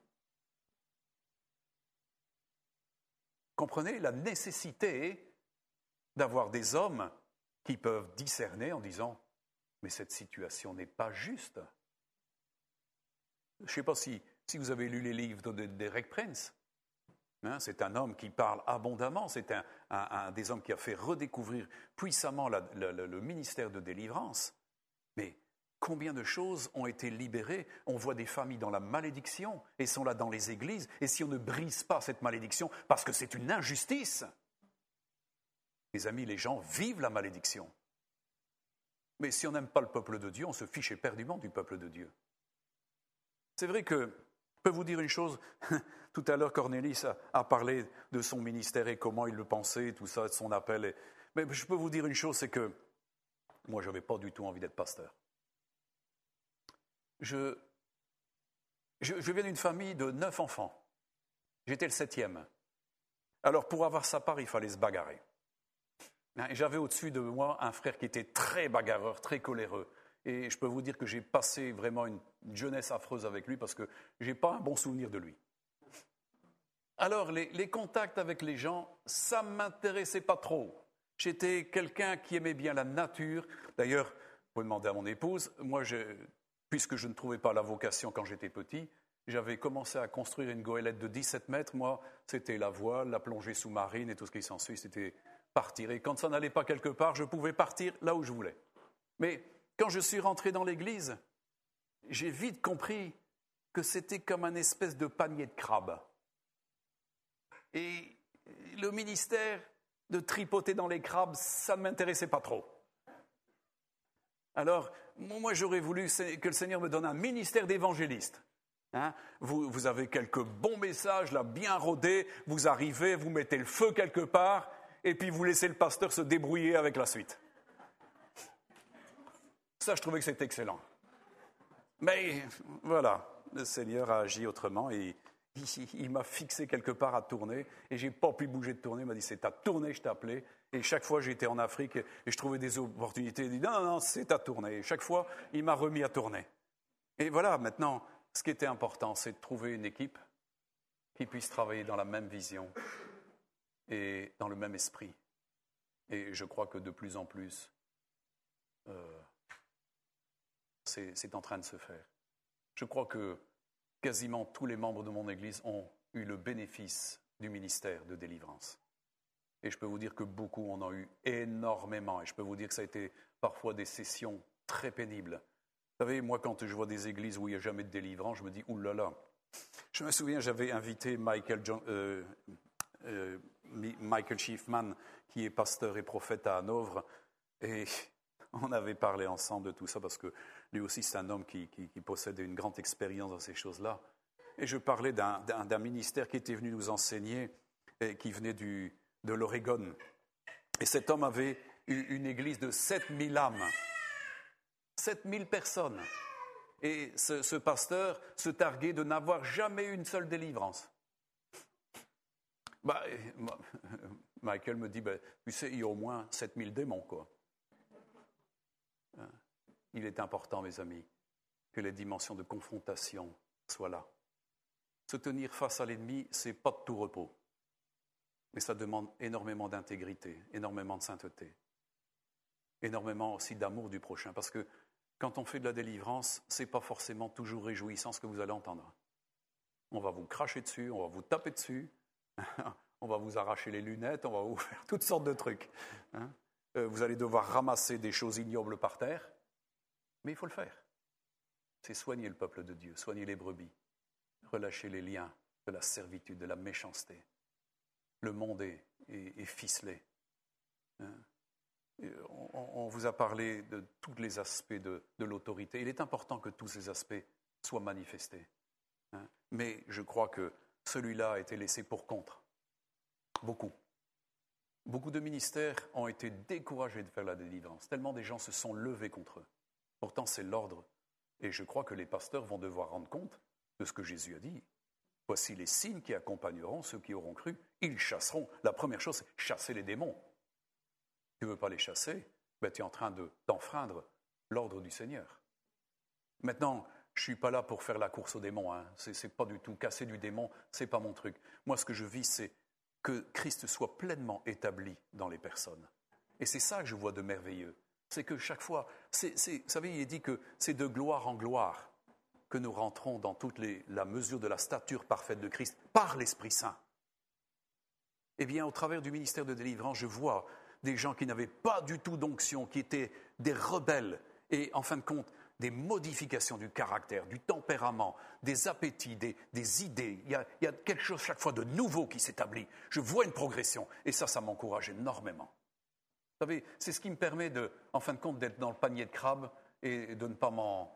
S1: Comprenez la nécessité d'avoir des hommes qui peuvent discerner en disant « Mais cette situation n'est pas juste. » Je ne sais pas si, si vous avez lu les livres d'Eric Prince. Hein, c'est un homme qui parle abondamment, c'est un, un, un des hommes qui a fait redécouvrir puissamment la, la, la, le ministère de délivrance. Mais combien de choses ont été libérées? On voit des familles dans la malédiction et sont là dans les églises. Et si on ne brise pas cette malédiction, parce que c'est une injustice, mes amis, les gens vivent la malédiction. Mais si on n'aime pas le peuple de Dieu, on se fiche éperdument du peuple de Dieu. C'est vrai que, je peux vous dire une chose, tout à l'heure Cornélis a, a parlé de son ministère et comment il le pensait, tout ça, de son appel. Et, mais je peux vous dire une chose, c'est que moi, je n'avais pas du tout envie d'être pasteur. Je, je, je viens d'une famille de neuf enfants. J'étais le septième. Alors, pour avoir sa part, il fallait se bagarrer. Et j'avais au-dessus de moi un frère qui était très bagarreur, très coléreux. Et je peux vous dire que j'ai passé vraiment une jeunesse affreuse avec lui parce que je n'ai pas un bon souvenir de lui. Alors, les, les contacts avec les gens, ça ne m'intéressait pas trop. J'étais quelqu'un qui aimait bien la nature. D'ailleurs, vous pouvez demander à mon épouse, moi, je, puisque je ne trouvais pas la vocation quand j'étais petit, j'avais commencé à construire une goélette de dix-sept mètres. Moi, c'était la voile, la plongée sous-marine et tout ce qui s'ensuit, c'était partir. Et quand ça n'allait pas quelque part, je pouvais partir là où je voulais. Mais quand je suis rentré dans l'église, j'ai vite compris que c'était comme un espèce de panier de crabes. Et le ministère de tripoter dans les crabes, ça ne m'intéressait pas trop. Alors, moi, j'aurais voulu que le Seigneur me donne un ministère d'évangéliste. Hein, vous, vous avez quelques bons messages, là, bien rodés, vous arrivez, vous mettez le feu quelque part, et puis vous laissez le pasteur se débrouiller avec la suite. Ça, je trouvais que c'était excellent. Mais voilà, le Seigneur a agi autrement et il, il m'a fixé quelque part à tourner et je n'ai pas pu bouger de tourner. Il m'a dit, c'est à tourner, je t'ai appelé. Et chaque fois, j'étais en Afrique et je trouvais des opportunités. Il dit, non, non, non, c'est à tourner. Et chaque fois, il m'a remis à tourner. Et voilà, maintenant, ce qui était important, c'est de trouver une équipe qui puisse travailler dans la même vision et dans le même esprit. Et je crois que de plus en plus, euh, c'est, c'est en train de se faire. Je crois que quasiment tous les membres de mon Église ont eu le bénéfice du ministère de délivrance. Et je peux vous dire que beaucoup en ont eu énormément. Et je peux vous dire que ça a été parfois des sessions très pénibles. Vous savez, moi, quand je vois des églises où il n'y a jamais de délivrance, je me dis, oulala. Je me souviens, j'avais invité Michael, John, euh, euh, Michael Schiffman, qui est pasteur et prophète à Hanovre, et on avait parlé ensemble de tout ça, parce que lui aussi, c'est un homme qui, qui, qui possède une grande expérience dans ces choses-là. Et je parlais d'un, d'un, d'un ministère qui était venu nous enseigner, et qui venait du, de l'Oregon. Et cet homme avait une église de sept mille âmes. sept mille personnes. Et ce, ce pasteur se targuait de n'avoir jamais eu une seule délivrance. Bah, Michael me dit, bah, tu sais, il y a au moins sept mille démons, quoi. Il est important, mes amis, que les dimensions de confrontation soient là. se tenir face à l'ennemi, ce n'est pas de tout repos. Mais ça demande énormément d'intégrité, énormément de sainteté, énormément aussi d'amour du prochain. Parce que quand on fait de la délivrance, ce n'est pas forcément toujours réjouissant ce que vous allez entendre. On va vous cracher dessus, on va vous taper dessus, on va vous arracher les lunettes, on va vous faire toutes sortes de trucs. Hein. Vous allez devoir ramasser des choses ignobles par terre, mais il faut le faire. C'est soigner le peuple de Dieu, soigner les brebis, relâcher les liens de la servitude, de la méchanceté. Le monde est, est, est ficelé. Hein. On, on vous a parlé de tous les aspects de, de l'autorité. Il est important que tous ces aspects soient manifestés. Hein. Mais je crois que celui-là a été laissé pour contre. Beaucoup. Beaucoup de ministères ont été découragés de faire la délivrance, tellement des gens se sont levés contre eux. Pourtant, c'est l'ordre. Et je crois que les pasteurs vont devoir rendre compte de ce que Jésus a dit. Voici les signes qui accompagneront ceux qui auront cru. Ils chasseront. La première chose, c'est chasser les démons. Tu ne veux pas les chasser, ben, tu es en train de, d'enfreindre l'ordre du Seigneur. Maintenant, je ne suis pas là pour faire la course aux démons. Hein. Ce n'est pas du tout casser du démon, ce n'est pas mon truc. Moi, ce que je vis, c'est que Christ soit pleinement établi dans les personnes. Et c'est ça que je vois de merveilleux. C'est que chaque fois, c'est, c'est, vous savez, il est dit que c'est de gloire en gloire que nous rentrons dans toute les, la mesure de la stature parfaite de Christ par l'Esprit Saint. Eh bien, au travers du ministère de délivrance, je vois des gens qui n'avaient pas du tout d'onction, qui étaient des rebelles et, en fin de compte, des modifications du caractère, du tempérament, des appétits, des, des idées. Il y, a, il y a quelque chose chaque fois de nouveau qui s'établit. Je vois une progression et ça, ça m'encourage énormément. Vous savez, c'est ce qui me permet, de, en fin de compte, d'être dans le panier de crabes et de ne pas m'en,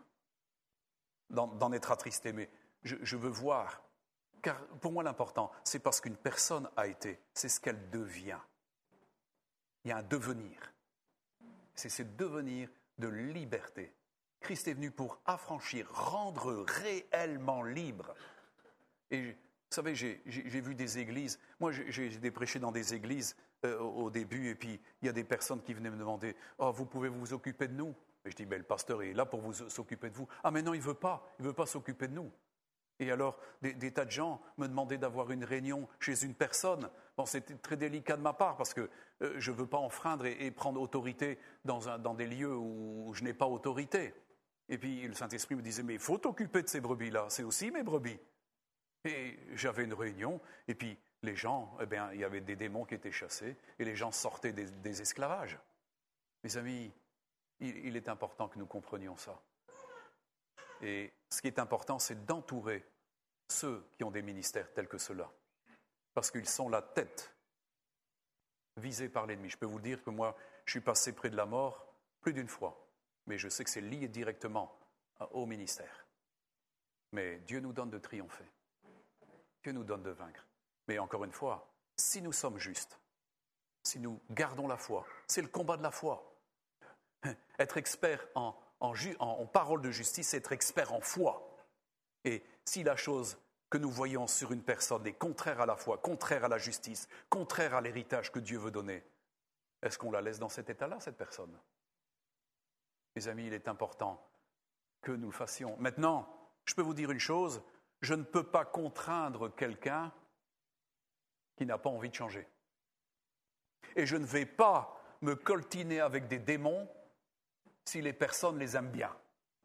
S1: d'en, d'en être attristé. Mais je, je veux voir, car pour moi l'important, c'est parce qu'une personne a été, c'est ce qu'elle devient. Il y a un devenir. C'est ce devenir de liberté. Christ est venu pour affranchir, rendre réellement libre. Et vous savez, j'ai, j'ai, j'ai vu des églises, moi j'ai, j'ai prêché dans des églises euh, au début, et puis il y a des personnes qui venaient me demander « Oh, vous pouvez vous occuper de nous ?» Et je dis ben, « Le pasteur est là pour vous s'occuper de vous. » « Ah, mais non, il ne veut pas, il ne veut pas s'occuper de nous. » Et alors, des, des tas de gens me demandaient d'avoir une réunion chez une personne. Bon, c'était très délicat de ma part parce que euh, je ne veux pas enfreindre et, et prendre autorité dans, un, dans des lieux où je n'ai pas autorité. Et puis le Saint-Esprit me disait, mais il faut t'occuper de ces brebis-là, c'est aussi mes brebis. Et j'avais une réunion, et puis les gens, eh bien, il y avait des démons qui étaient chassés, et les gens sortaient des, des esclavages. Mes amis, il, il est important que nous comprenions ça. Et ce qui est important, c'est d'entourer ceux qui ont des ministères tels que ceux-là. Parce qu'ils sont la tête visée par l'ennemi. Je peux vous dire que moi, je suis passé près de la mort plus d'une fois. Mais je sais que c'est lié directement au ministère. Mais Dieu nous donne de triompher. Dieu nous donne de vaincre. Mais encore une fois, si nous sommes justes, si nous gardons la foi, c'est le combat de la foi. Être expert en, en, ju, en, en parole de justice, c'est être expert en foi. Et si la chose que nous voyons sur une personne est contraire à la foi, contraire à la justice, contraire à l'héritage que Dieu veut donner, est-ce qu'on la laisse dans cet état-là, cette personne ? Mes amis, il est important que nous le fassions. Maintenant, je peux vous dire une chose, je ne peux pas contraindre quelqu'un qui n'a pas envie de changer. Et je ne vais pas me coltiner avec des démons si les personnes les aiment bien.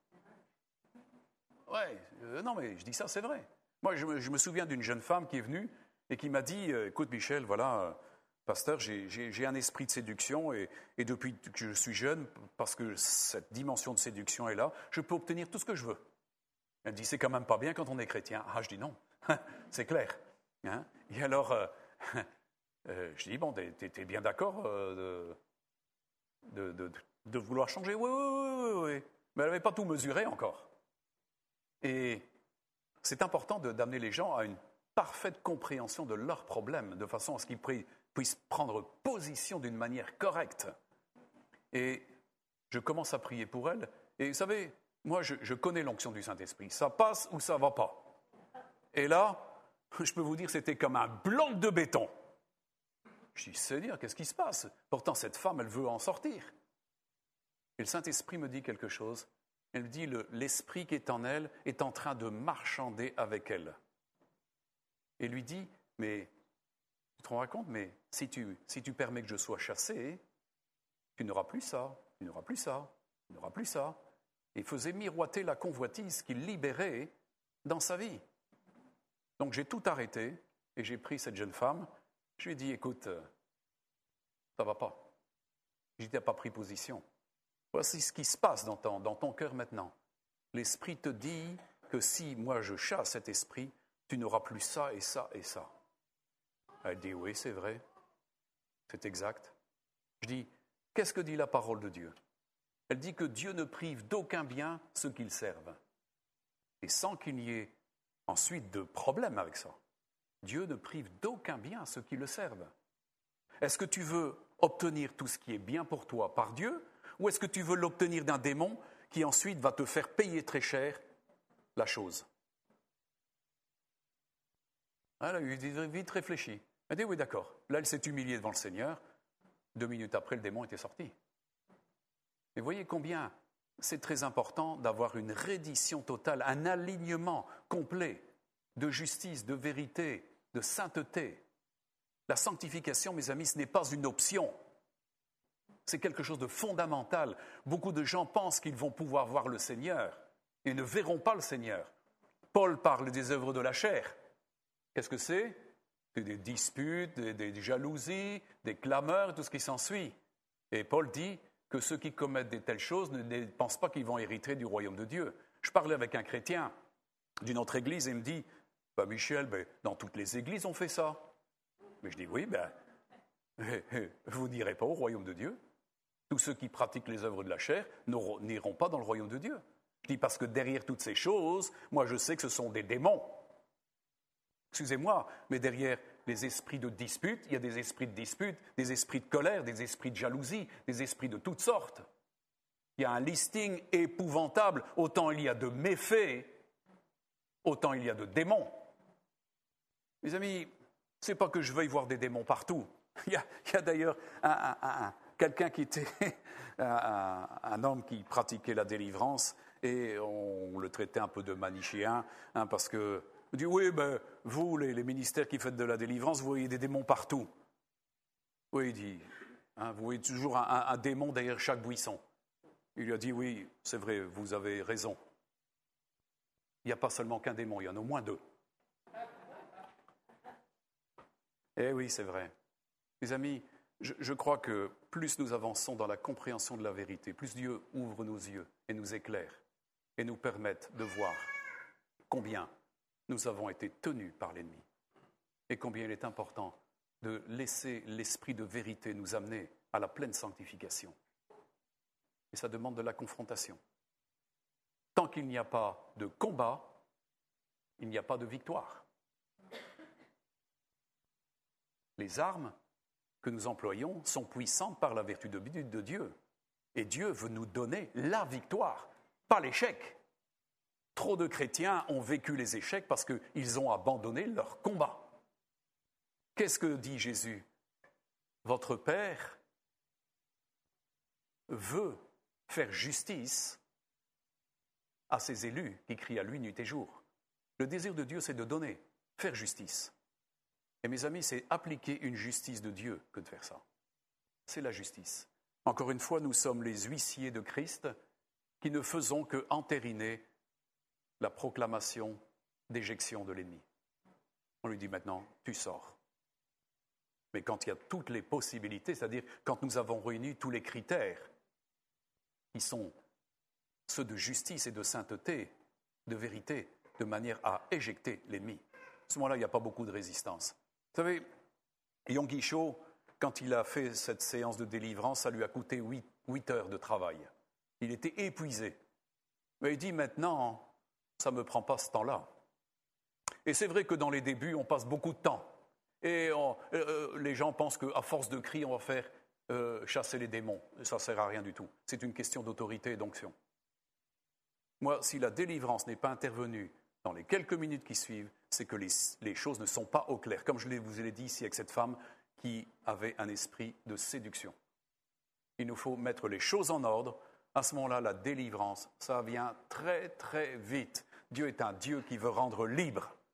S1: Ouais, euh, non mais je dis ça, c'est vrai. Moi, je me, je me souviens d'une jeune femme qui est venue et qui m'a dit, euh, écoute Michel, voilà... Euh, Pasteur, j'ai, j'ai, j'ai un esprit de séduction et, et depuis que je suis jeune, parce que cette dimension de séduction est là, je peux obtenir tout ce que je veux. Elle me dit, c'est quand même pas bien quand on est chrétien. Ah, je dis non, c'est clair. Hein? Et alors, euh, euh, je dis, bon, t'es, t'es bien d'accord euh, de, de, de, de vouloir changer ? Oui, oui, oui, oui, oui. Mais elle n'avait pas tout mesuré encore. Et c'est important de, d'amener les gens à une parfaite compréhension de leurs problèmes, de façon à ce qu'ils prient puissent prendre position d'une manière correcte. Et je commence à prier pour elle. Et vous savez, moi, je, je connais l'onction du Saint-Esprit. Ça passe ou ça ne va pas. Et là, je peux vous dire, c'était comme un bloc de béton. Je dis, Seigneur, qu'est-ce qui se passe ? Pourtant, cette femme, elle veut en sortir. Et le Saint-Esprit me dit quelque chose. Elle me dit, le, l'esprit qui est en elle est en train de marchander avec elle. et lui dit, mais tu te rends compte, mais si tu, si tu permets que je sois chassé, tu n'auras plus ça, tu n'auras plus ça, tu n'auras plus ça. Et il faisait miroiter la convoitise qu'il libérait dans sa vie. Donc j'ai tout arrêté et j'ai pris cette jeune femme. Je lui ai dit, écoute, ça ne va pas. Je n'ai pas pris position. Voici ce qui se passe dans ton, dans ton cœur maintenant. L'Esprit te dit que si moi je chasse cet esprit, tu n'auras plus ça et ça et ça. Elle dit, oui, c'est vrai, c'est exact. Je dis, qu'est-ce que dit la parole de Dieu? Elle dit que Dieu ne prive d'aucun bien ceux qui le servent. Et sans qu'il y ait ensuite de problème avec ça. Dieu ne prive d'aucun bien ceux qui le servent. Est-ce que tu veux obtenir tout ce qui est bien pour toi par Dieu, ou est-ce que tu veux l'obtenir d'un démon qui ensuite va te faire payer très cher la chose? Elle a eu vite réfléchi. Elle a dit, oui, d'accord. Là, elle s'est humiliée devant le Seigneur. Deux minutes après, le démon était sorti. Et voyez combien c'est très important d'avoir une reddition totale, un alignement complet de justice, de vérité, de sainteté. La sanctification, mes amis, ce n'est pas une option. C'est quelque chose de fondamental. Beaucoup de gens pensent qu'ils vont pouvoir voir le Seigneur et ne verront pas le Seigneur. Paul parle des œuvres de la chair. Qu'est-ce que c'est? C'est des disputes, des, des jalousies, des clameurs, tout ce qui s'ensuit. Et Paul dit que ceux qui commettent de telles choses ne, ne pensent pas qu'ils vont hériter du royaume de Dieu. Je parlais avec un chrétien d'une autre église et il me dit, bah Michel, ben, dans toutes les églises on fait ça. Mais je dis, oui, ben, vous n'irez pas au royaume de Dieu. Tous ceux qui pratiquent les œuvres de la chair n'iront pas dans le royaume de Dieu. Je dis, parce que derrière toutes ces choses, moi je sais que ce sont des démons. Excusez-moi, mais derrière les esprits de dispute, il y a des esprits de dispute, des esprits de colère, des esprits de jalousie, des esprits de toutes sortes. Il y a un listing épouvantable. Autant il y a de méfaits, autant il y a de démons. Mes amis, ce n'est pas que je veuille voir des démons partout. Il y a, il y a d'ailleurs un, un, un, quelqu'un qui était un, un homme qui pratiquait la délivrance et on le traitait un peu de manichéen hein, parce que il dit, oui, ben, vous, les, les ministères qui faites de la délivrance, vous voyez des démons partout. Oui, il dit, hein, vous voyez toujours un, un, un démon derrière chaque buisson. Il lui a dit, oui, c'est vrai, vous avez raison. Il n'y a pas seulement qu'un démon, il y en a au moins deux. Eh oui, c'est vrai. Mes amis, je, je crois que plus nous avançons dans la compréhension de la vérité, plus Dieu ouvre nos yeux et nous éclaire et nous permette de voir combien nous avons été tenus par l'ennemi et combien il est important de laisser l'esprit de vérité nous amener à la pleine sanctification. Et ça demande de la confrontation. Tant qu'il n'y a pas de combat, il n'y a pas de victoire. Les armes que nous employons sont puissantes par la vertu de, de Dieu. Et Dieu veut nous donner la victoire, pas l'échec. Trop de chrétiens ont vécu les échecs parce qu'ils ont abandonné leur combat. Qu'est-ce que dit Jésus? Votre Père veut faire justice à ses élus qui crient à lui nuit et jour. Le désir de Dieu, c'est de donner, faire justice. Et mes amis, c'est appliquer une justice de Dieu que de faire ça. C'est la justice. Encore une fois, nous sommes les huissiers de Christ qui ne faisons que entériner la proclamation d'éjection de l'ennemi. On lui dit maintenant, tu sors. Mais quand il y a toutes les possibilités, c'est-à-dire quand nous avons réuni tous les critères qui sont ceux de justice et de sainteté, de vérité, de manière à éjecter l'ennemi. À ce moment-là, il n'y a pas beaucoup de résistance. Vous savez, Yonggi Cho, quand il a fait cette séance de délivrance, ça lui a coûté huit, huit heures de travail. Il était épuisé. Mais il dit maintenant, ça ne me prend pas ce temps-là. Et c'est vrai que dans les débuts, on passe beaucoup de temps. Et on, euh, les gens pensent qu'à force de cris, on va faire euh, chasser les démons. Ça ne sert à rien du tout. C'est une question d'autorité et d'onction. Moi, si la délivrance n'est pas intervenue dans les quelques minutes qui suivent, c'est que les, les choses ne sont pas au clair. Comme je vous l'ai dit ici avec cette femme qui avait un esprit de séduction. Il nous faut mettre les choses en ordre. À ce moment-là, la délivrance, ça vient très, très vite. Dieu est un Dieu qui veut rendre libre.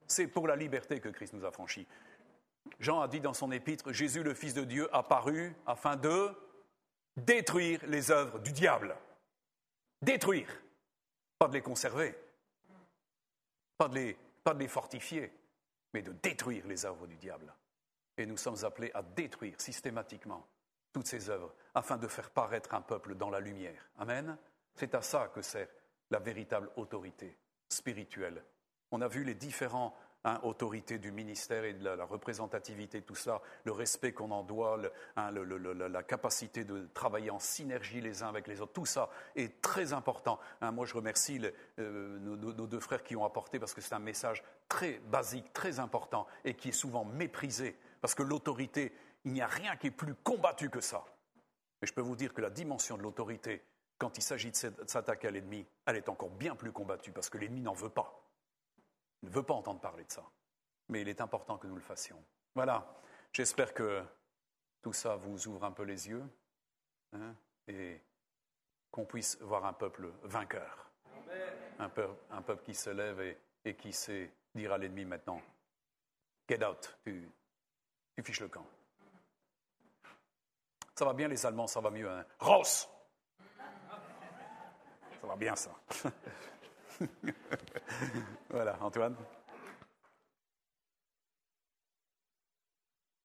S1: C'est pour la liberté que Christ nous a franchis. Jean a dit dans son épître, Jésus le Fils de Dieu apparu afin de détruire les œuvres du diable. Détruire, pas de les conserver, pas de les, pas de les fortifier, mais de détruire les œuvres du diable. Et nous sommes appelés à détruire systématiquement toutes ces œuvres afin de faire paraître un peuple dans la lumière. Amen. C'est à ça que sert la véritable autorité spirituelle. On a vu les différentes hein, autorités du ministère et de la, la représentativité, tout ça, le respect qu'on en doit, le, hein, le, le, le, la capacité de travailler en synergie les uns avec les autres, tout ça est très important. Hein, moi, je remercie le, euh, nos, nos deux frères qui ont apporté, parce que c'est un message très basique, très important, et qui est souvent méprisé, parce que l'autorité, il n'y a rien qui est plus combattu que ça. Mais je peux vous dire que la dimension de l'autorité, quand il s'agit de s'attaquer à l'ennemi, elle est encore bien plus combattue, parce que l'ennemi n'en veut pas. Il ne veut pas entendre parler de ça. Mais il est important que nous le fassions. Voilà, j'espère que tout ça vous ouvre un peu les yeux hein, et qu'on puisse voir un peuple vainqueur. Un peuple, un peuple qui se lève et, et qui sait dire à l'ennemi maintenant, « Get out, tu, tu fiches le camp. » Ça va bien les Allemands, ça va mieux. Hein. « Raus !» Ça va bien ça. Voilà, Antoine.